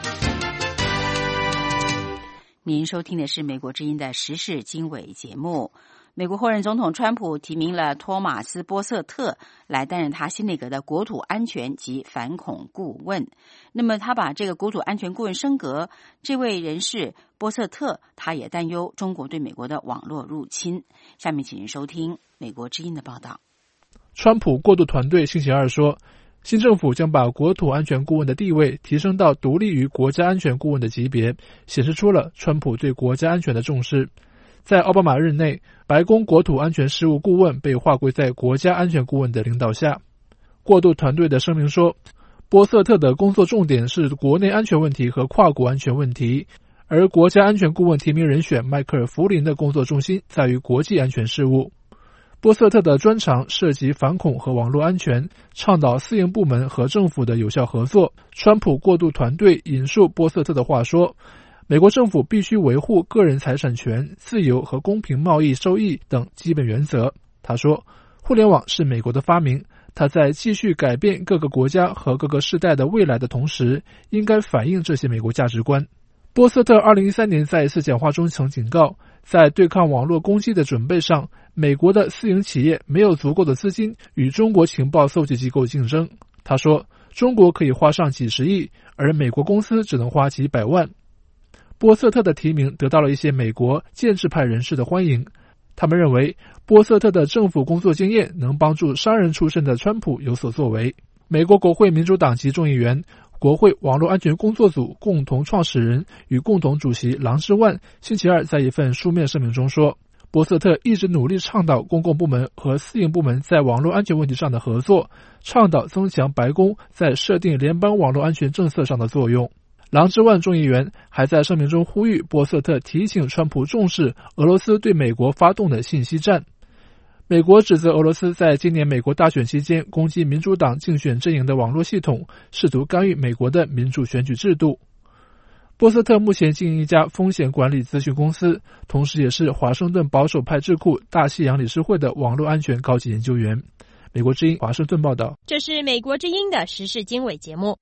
您收听的是美国之音的时事经纬节目。美国后任总统川普提名了托马斯·波瑟特来担任他新内阁的国土安全及反恐顾问。那么他把这个国土安全顾问升格，这位人士波瑟特他也担忧中国对美国的网络入侵。下面请您收听美国之音的报道。 川普过渡团队星期二说，新政府将把国土安全顾问的地位提升到独立于国家安全顾问的级别，显示出了川普对国家安全的重视。在奥巴马任内，白宫国土安全事务顾问被划归在国家安全顾问的领导下。过渡团队的声明说，波瑟特的工作重点是国内安全问题和跨国安全问题，而国家安全顾问提名人选迈克尔·弗林的工作重心在于国际安全事务。波瑟特的专长涉及反恐和网络安全，倡导私营部门和政府的有效合作。川普过渡团队引述波瑟特的话说，美国政府必须维护个人财产权、自由和公平贸易收益等基本原则。他说，互联网是美国的发明，他在继续改变各个国家和各个世代的未来的同时，应该反映这些美国价值观。波瑟特二零一三年在一次讲话中曾警告，在对抗网络攻击的准备上，美国的私营企业没有足够的资金与中国情报搜集机构竞争。他说，中国可以花上几十亿，而美国公司只能花几百万。波瑟特的提名得到了一些美国建制派人士的欢迎，他们认为波瑟特的政府工作经验能帮助商人出身的川普有所作为。美国国会民主党籍众议员、国会网络安全工作组共同创始人与共同主席郎之万星期二在一份书面声明中说，波瑟特一直努力倡导公共部门和私营部门在网络安全问题上的合作，倡导增强白宫在设定联邦网络安全政策上的作用。郎之万众议员还在声明中呼吁波瑟特提醒川普重视俄罗斯对美国发动的信息战。美国指责俄罗斯在今年美国大选期间攻击民主党竞选阵营的网络系统，试图干预美国的民主选举制度。波瑟特目前经营一家风险管理咨询公司，同时也是华盛顿保守派智库大西洋理事会的网络安全高级研究员。美国之音华盛顿报道。 这是美国之音的时事经纬节目。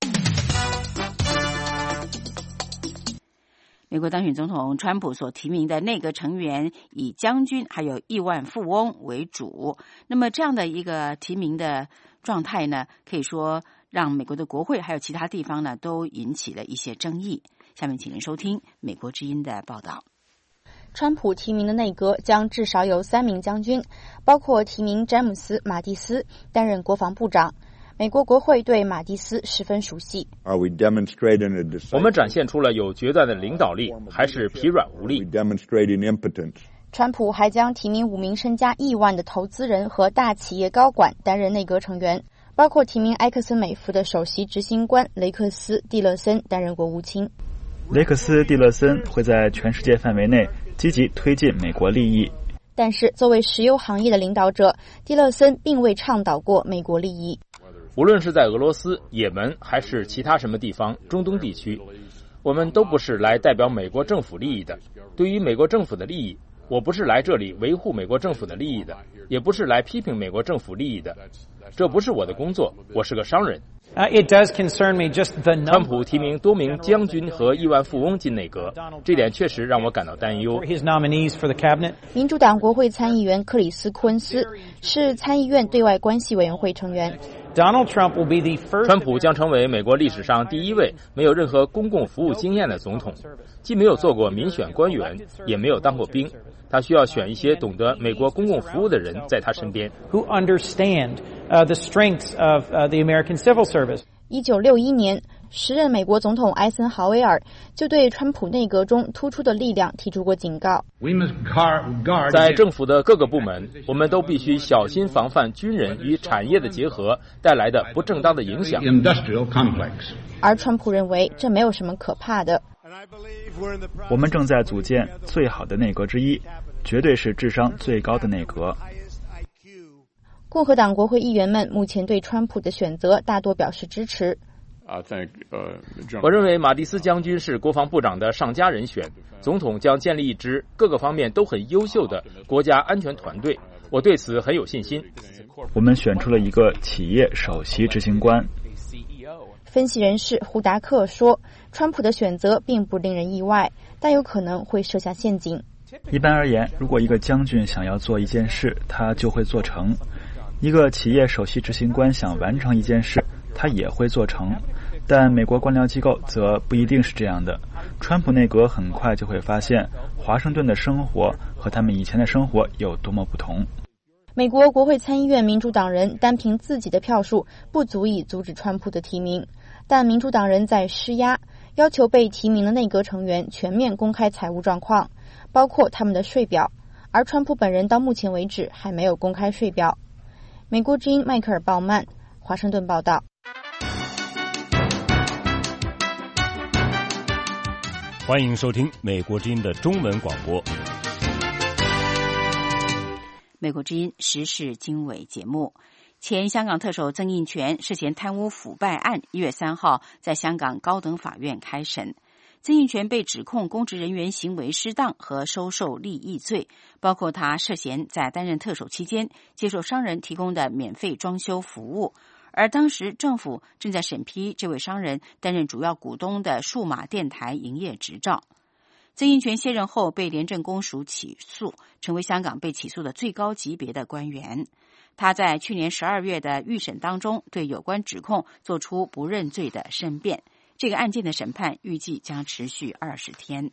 美国当选总统川普所提名的内阁成员以将军还有亿万富翁为主，那么这样的一个提名的状态呢，可以说让美国的国会还有其他地方呢都引起了一些争议。下面请您收听美国之音的报道。 川普提名的内阁将至少有三名将军，包括提名詹姆斯·马蒂斯担任国防部长。美国国会对马蒂斯十分熟悉。 我们展现出了有决断的领导力，还是疲软无力？ 川普还将提名五名身家亿万的投资人和大企业高管担任内阁成员，包括提名埃克森美孚的首席执行官雷克斯·蒂勒森担任国务卿。 雷克斯·蒂勒森会在全世界范围内积极推进美国利益。 但是作为石油行业的领导者，蒂勒森并未倡导过美国利益。 无论是在俄罗斯、也门还是其他什么地方，中东地区，我们都不是来代表美国政府利益的。对于美国政府的利益，我不是来这里维护美国政府的利益的，也不是来批评美国政府利益的。这不是我的工作，我是个商人。 Uh, it does concern me just the number. 川普提名多名将军和亿万富翁进内阁，这点确实让我感到担忧。 民主党国会参议员克里斯·库恩斯是参议院对外关系委员会成员。 Donald Trump will be the first. 川普将成为美国历史上第一位没有任何公共服务经验的总统，既没有做过民选官员，也没有当过兵。他需要选一些懂得美国公共服务的人在他身边。 Who understand uh, the strengths of uh, the American civil service? 一九六一年，时任美国总统艾森豪威尔就对川普内阁中突出的力量提出过警告。 在政府的各个部门，我们都必须小心防范军人与产业的结合带来的不正当的影响。 而川普认为这没有什么可怕的。 我们正在组建最好的内阁之一，绝对是智商最高的内阁。 共和党国会议员们目前对川普的选择大多表示支持。 我认为马蒂斯将军是国防部长的上佳人选，总统将建立一支各个方面都很优秀的国家安全团队，我对此很有信心。 我们选出了一个企业首席执行官。 分析人士胡达克说，川普的选择并不令人意外，但有可能会设下陷阱。 一般而言，如果一个将军想要做一件事，他就会做成；一个企业首席执行官想完成一件事，他也会做成。但美国官僚机构则不一定是这样的。川普内阁很快就会发现，华盛顿的生活和他们以前的生活有多么不同。 美国国会参议院民主党人单凭自己的票数不足以阻止川普的提名，但民主党人在施压，要求被提名的内阁成员全面公开财务状况，包括他们的税表，而川普本人到目前为止还没有公开税表。美国之音迈克尔·鲍曼，华盛顿报道。 欢迎收听美国之音的中文广播。 美国之音时事经纬节目，前香港特首曾荫权涉嫌贪污腐败案，一月三号在香港高等法院开审。曾荫权被指控公职人员行为失当和收受利益罪，包括他涉嫌在担任特首期间接受商人提供的免费装修服务，而当时政府正在审批这位商人担任主要股东的数码电台营业执照。曾荫权卸任后被廉政公署起诉，成为香港被起诉的最高级别的官员。他在去年十二月的预审当中对有关指控做出不认罪的申辩。这个案件的审判预计将持续二十天。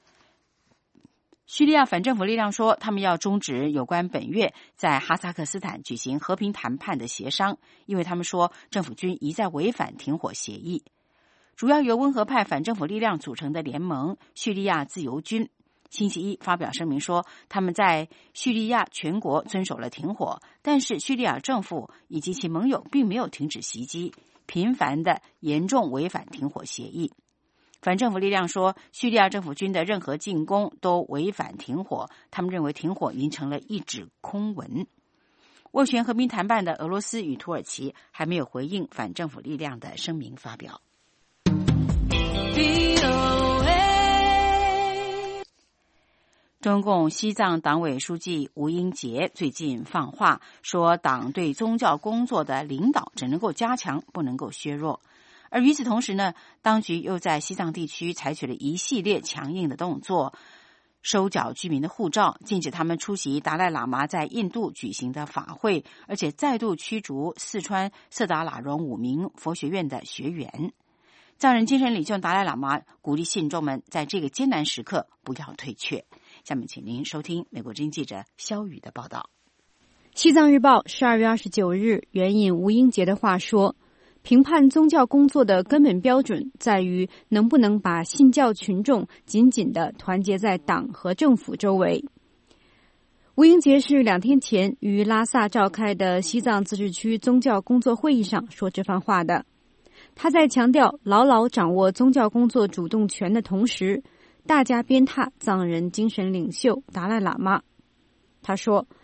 叙利亚反政府力量说，他们要终止有关本月在哈萨克斯坦举行和平谈判的协商，因为他们说政府军一再违反停火协议。主要由温和派反政府力量组成的联盟叙利亚自由军星期一发表声明说，他们在叙利亚全国遵守了停火，但是叙利亚政府以及其盟友并没有停止袭击，频繁的严重违反停火协议。反政府力量说，叙利亚政府军的任何进攻都违反停火，他们认为停火已经成了一纸空文。斡旋和平谈判的俄罗斯与土耳其还没有回应反政府力量的声明发表。中共西藏党委书记吴英杰最近放话说，党对宗教工作的领导只能够加强，不能够削弱。而与此同时呢，当局又在西藏地区采取了一系列强硬的动作，收缴居民的护照，禁止他们出席达赖喇嘛在印度举行的法会，而且再度驱逐四川色达喇荣五名佛学院的学员。藏人精神领袖达赖喇嘛鼓励信众们在这个艰难时刻不要退却。下面请您收听美国之音记者肖宇的报道。 西藏日报十二月二十九日援引吴英杰的话说，评判宗教工作的根本标准在于能不能把信教群众紧紧地团结在党和政府周围。吴英杰是两天前于拉萨召开的西藏自治区宗教工作会议上说这番话的。他在强调牢牢掌握宗教工作主动权的同时，大加鞭挞藏人精神领袖达赖喇嘛。他说，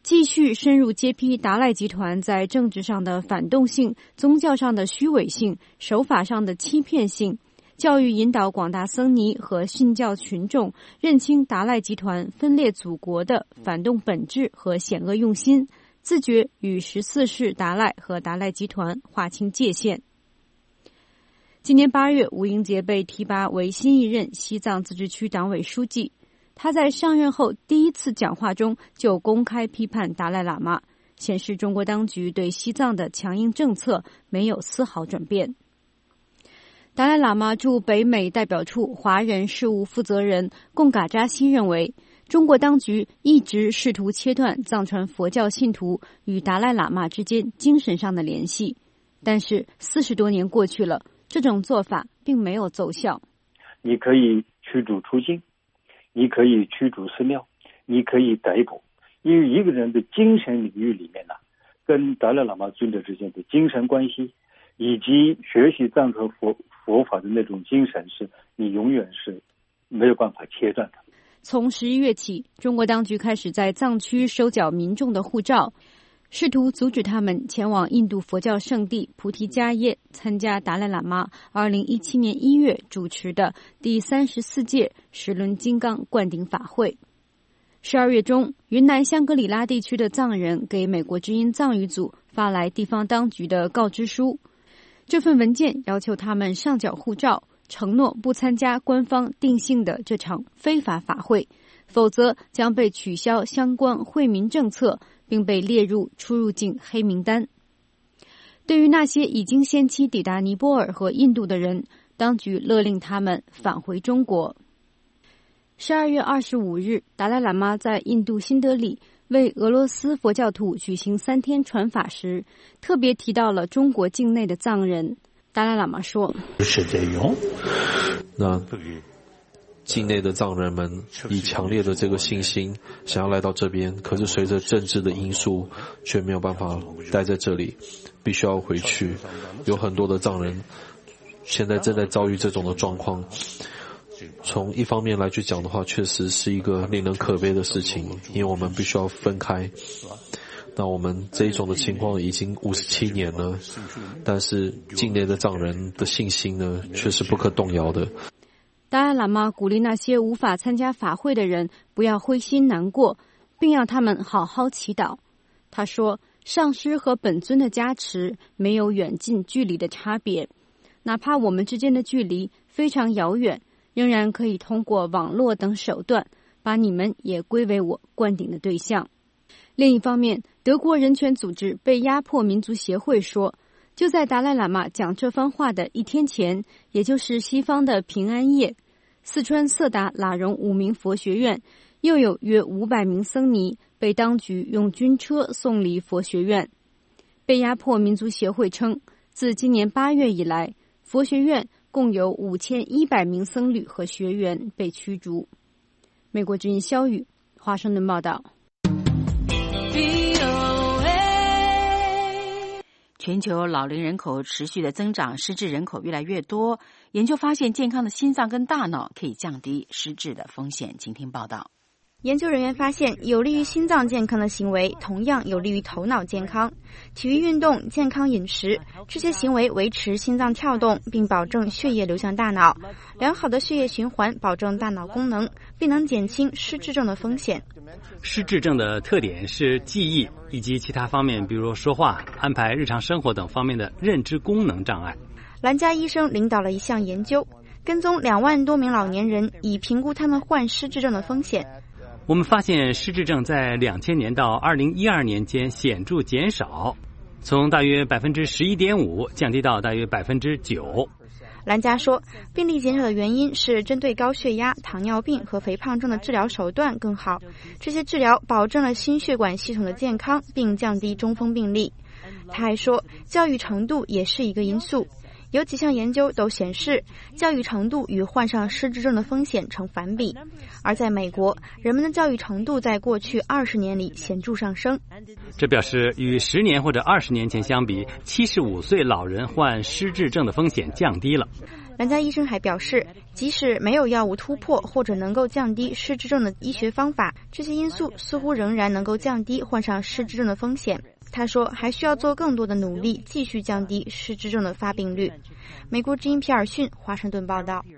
继续深入揭批达赖集团在政治上的反动性、宗教上的虚伪性、手法上的欺骗性，教育引导广大僧尼和信教群众认清达赖集团分裂祖国的反动本质和险恶用心，自觉与十四世达赖和达赖集团划清界限。今年八月，吴英杰被提拔为新一任西藏自治区党委书记。他在上任后第一次讲话中就公开批判达赖喇嘛，显示中国当局对西藏的强硬政策没有丝毫转变。达赖喇嘛驻北美代表处华人事务负责人贡嘎扎西认为，中国当局一直试图切断藏传佛教信徒与达赖喇嘛之间精神上的联系，但是四十多年过去了，这种做法并没有奏效。 你可以驱逐出境，你可以驱逐寺庙，你可以逮捕，因为一个人的精神领域里面呢，跟达赖喇嘛尊者之间的精神关系，以及学习藏传佛佛法的那种精神，是你永远是没有办法切断的。 从十一月起，中国当局开始在藏区收缴民众的护照，试图阻止他们前往印度佛教圣地菩提迦耶参加达赖喇嘛二零一七年一月主持的第三十四届十轮金刚灌顶法会。十二月中，云南香格里拉地区的藏人给美国之音藏语组发来地方当局的告知书，这份文件要求他们上缴护照，承诺不参加官方定性的这场非法法会，否则将被取消相关惠民政策，并被列入出入境黑名单。对于那些已经先期抵达尼泊尔和印度的人，当局勒令他们返回中国。十二月二十五日，达赖喇嘛在印度新德里为俄罗斯佛教徒举行三天传法时，特别提到了中国境内的藏人。达赖喇嘛说：“ 是这样，那境内的藏人们以强烈的这个信心想要来到这边，可是随着政治的因素却没有办法待在这里，必须要回去。有很多的藏人现在正在遭遇这种的状况。从一方面来去讲的话，确实是一个令人可悲的事情，因为我们必须要分开。那我们这一种的情况已经五十七年了，但是境内的藏人的信心呢，却是不可动摇的。” 达赖喇嘛鼓励那些无法参加法会的人不要灰心难过，并让他们好好祈祷。他说，上师和本尊的加持没有远近距离的差别，哪怕我们之间的距离非常遥远，仍然可以通过网络等手段把你们也归为我灌顶的对象。另一方面，德国人权组织被压迫民族协会说，就在达赖喇嘛讲这番话的一天前，也就是西方的平安夜，四川色达喇荣五明佛学院又有约五百名僧尼被当局用军车送离佛学院。被压迫民族协会称，自今年八月以来，佛学院共有五千一百名僧侣和学员被驱逐。美国之音肖宇华盛顿报道。 全球老龄人口持续的增长，失智人口越来越多。研究发现，健康的心脏跟大脑可以降低失智的风险。请听报道。 研究人员发现，有利于心脏健康的行为同样有利于头脑健康。体育运动、健康饮食，这些行为维持心脏跳动，并保证血液流向大脑。良好的血液循环保证大脑功能，并能减轻失智症的风险。 失智症的特点是记忆以及其他方面，比如说话、安排日常生活等方面的认知功能障碍。 兰加医生领导了一项研究，跟踪两万多名老年人，以评估他们患失智症的风险。 我们发现失智症在两千年到二零一二年间显著减少，从大约百分之十一点五降低到大约百分之九。 兰加说，病例减少的原因是针对高血压、糖尿病和肥胖症的治疗手段更好，这些治疗保证了心血管系统的健康，并降低中风病例。他还说，教育程度也是一个因素。有几项研究都显示，教育程度与患上失智症的风险成反比。而在美国，人们的教育程度在过去二十年里显著上升。 这表示与十年或者二十年前相比，七十五岁老人患失智症的风险降低了。 专家医生还表示，即使没有药物突破或者能够降低失智症的医学方法，这些因素似乎仍然能够降低患上失智症的风险。他说，还需要做更多的努力，继续降低失智症的发病率。美国之音皮尔逊华盛顿报道。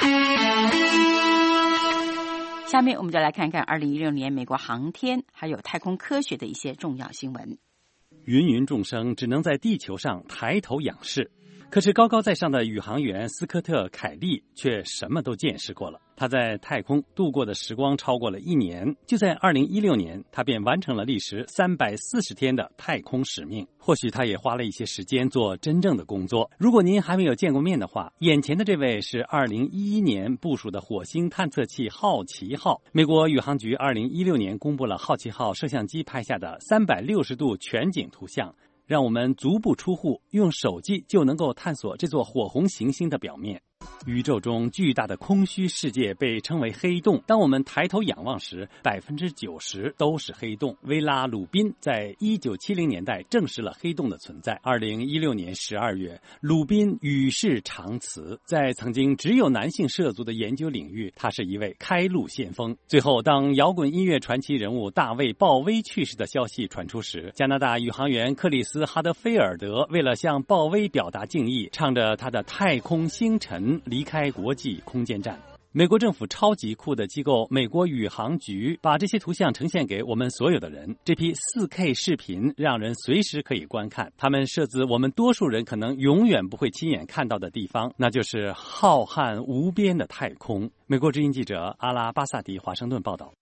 下面我们就来看看二零一六年美国航天还有太空科学的一些重要新闻。 芸芸众生只能在地球上抬头仰视，可是高高在上的宇航员斯科特·凯利却什么都见识过了。他在太空度过的时光超过了一年，就在二零一六年，他便完成了历时三百四十天的太空使命。或许他也花了一些时间做真正的工作。如果您还没有见过面的话，眼前的这位是二零一一年部署的火星探测器好奇号。美国宇航局二零一六年公布了好奇号摄像机拍下的三百六十度全景图像，让我们足不出户，用手机就能够探索这座火红行星的表面。宇宙中巨大的空虚世界被称为黑洞，当我们抬头仰望时，百分之九十都是黑洞。薇拉·鲁宾在一九七零年代证实了黑洞的存在。二零一六年十二月，鲁宾与世长辞，在曾经只有男性涉足的研究领域，他是一位开路先锋。最后，当摇滚音乐传奇人物大卫·鲍威去世的消息传出时，加拿大宇航员克里斯·哈德菲尔德为了向鲍威表达敬意，唱着他的《太空星辰》离开国际空间站。美国政府超级酷的机构美国宇航局把这些图像呈现给我们所有的人。这批 四 K 视频让人随时可以观看，他们摄自我们多数人可能永远不会亲眼看到的地方，那就是浩瀚无边的太空。美国之音记者阿拉巴萨迪华盛顿报道。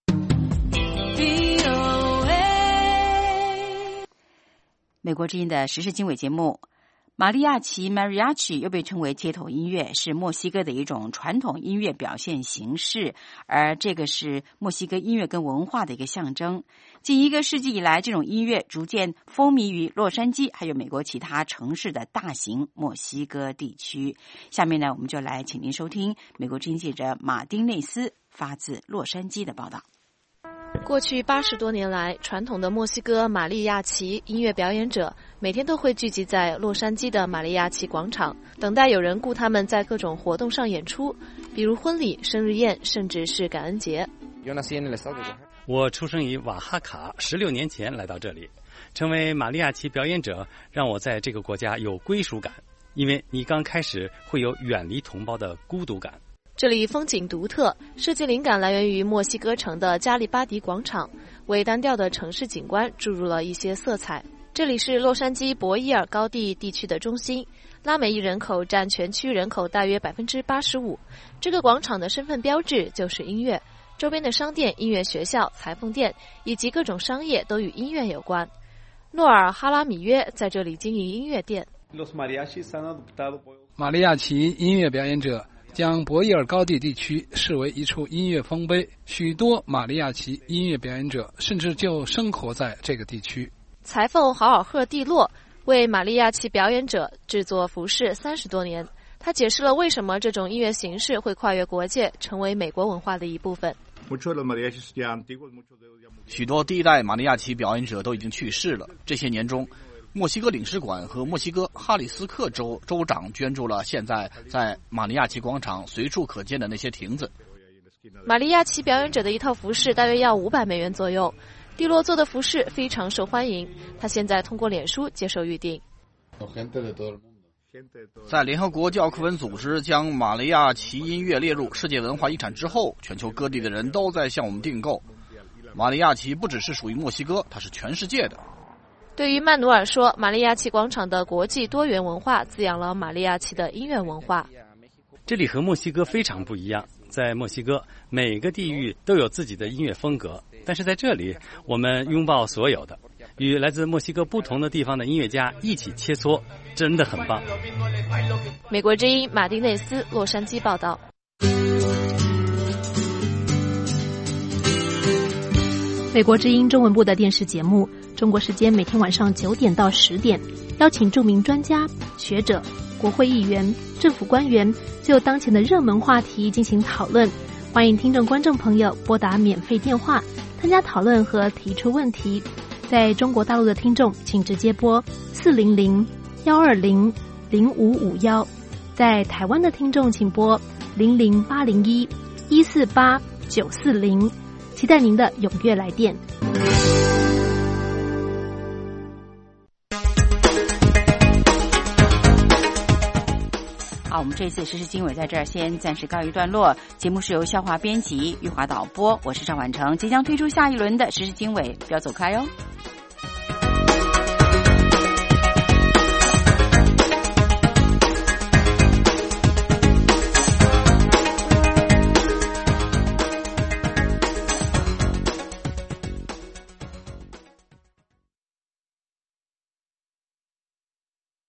美国之音的时事经纬节目，马利亚奇 Mariachi 又被称为街头音乐，是墨西哥的一种传统音乐表现形式，而这个是墨西哥音乐跟文化的一个象征。近一个世纪以来，这种音乐逐渐风靡于洛杉矶还有美国其他城市的大型墨西哥地区。下面呢，我们就来请您收听美国之音记者马丁内斯发自洛杉矶的报道。 过去八十多年来，传统的墨西哥马利亚奇音乐表演者每天都会聚集在洛杉矶的马利亚奇广场，等待有人雇他们在各种活动上演出，比如婚礼、生日宴，甚至是感恩节。 我出生于瓦哈卡，十六年前来到这里，成为马利亚奇表演者让我在这个国家有归属感，因为你刚开始会有远离同胞的孤独感。 这里风景独特，设计灵感来源于墨西哥城的加利巴迪广场，为单调的城市景观注入了一些色彩。这里是洛杉矶博伊尔高地地区的中心，拉美裔人口占全区人口大约百分之八十五。这个广场的身份标志就是音乐，周边的商店、音乐学校、裁缝店以及各种商业都与音乐有关。诺尔·哈拉米约在这里经营音乐店。 马利亚奇音乐表演者将博伊尔高地地区视为一处音乐丰碑，许多马利亚奇音乐表演者甚至就生活在这个地区。 裁缝豪尔赫蒂洛为马利亚奇表演者制作服饰三十多年，他解释了为什么这种音乐形式会跨越国界，成为美国文化的一部分。 许多第一代马利亚奇表演者都已经去世了。这些年中，墨西哥领事馆和墨西哥哈里斯克州州长捐助了现在在马利亚奇广场随处可见的那些亭子。 马利亚奇表演者的一套服饰大约要五百美元左右，蒂洛做的服饰非常受欢迎，他现在通过脸书接受预订。 在联合国教科文组织将马利亚奇音乐列入世界文化遗产之后，全球各地的人都在向我们订购。马利亚奇不只是属于墨西哥，它是全世界的。 对于曼努尔说，马利亚奇广场的国际多元文化滋养了马利亚奇的音乐文化。 这里和墨西哥非常不一样，在墨西哥每个地域都有自己的音乐风格，但是在这里我们拥抱所有的，与来自墨西哥不同的地方的音乐家一起切磋，真的很棒。 美国之音马丁内斯洛杉矶报道。 美国之音中文部的电视节目，中国时间每天晚上九点到十点，邀请著名专家、学者、国会议员、政府官员就当前的热门话题进行讨论。欢迎听众观众朋友拨打免费电话参加讨论和提出问题。在中国大陆的听众请直接拨四零零幺二零零五五幺， 在台湾的听众请拨零零八零一一四八九四零，期待您的踊跃来电。 好，我们这次时事经纬在这儿先暂时告一段落。节目是由肖华编辑、玉华导播，我是赵婉成，即将推出下一轮的时事经纬，不要走开哦。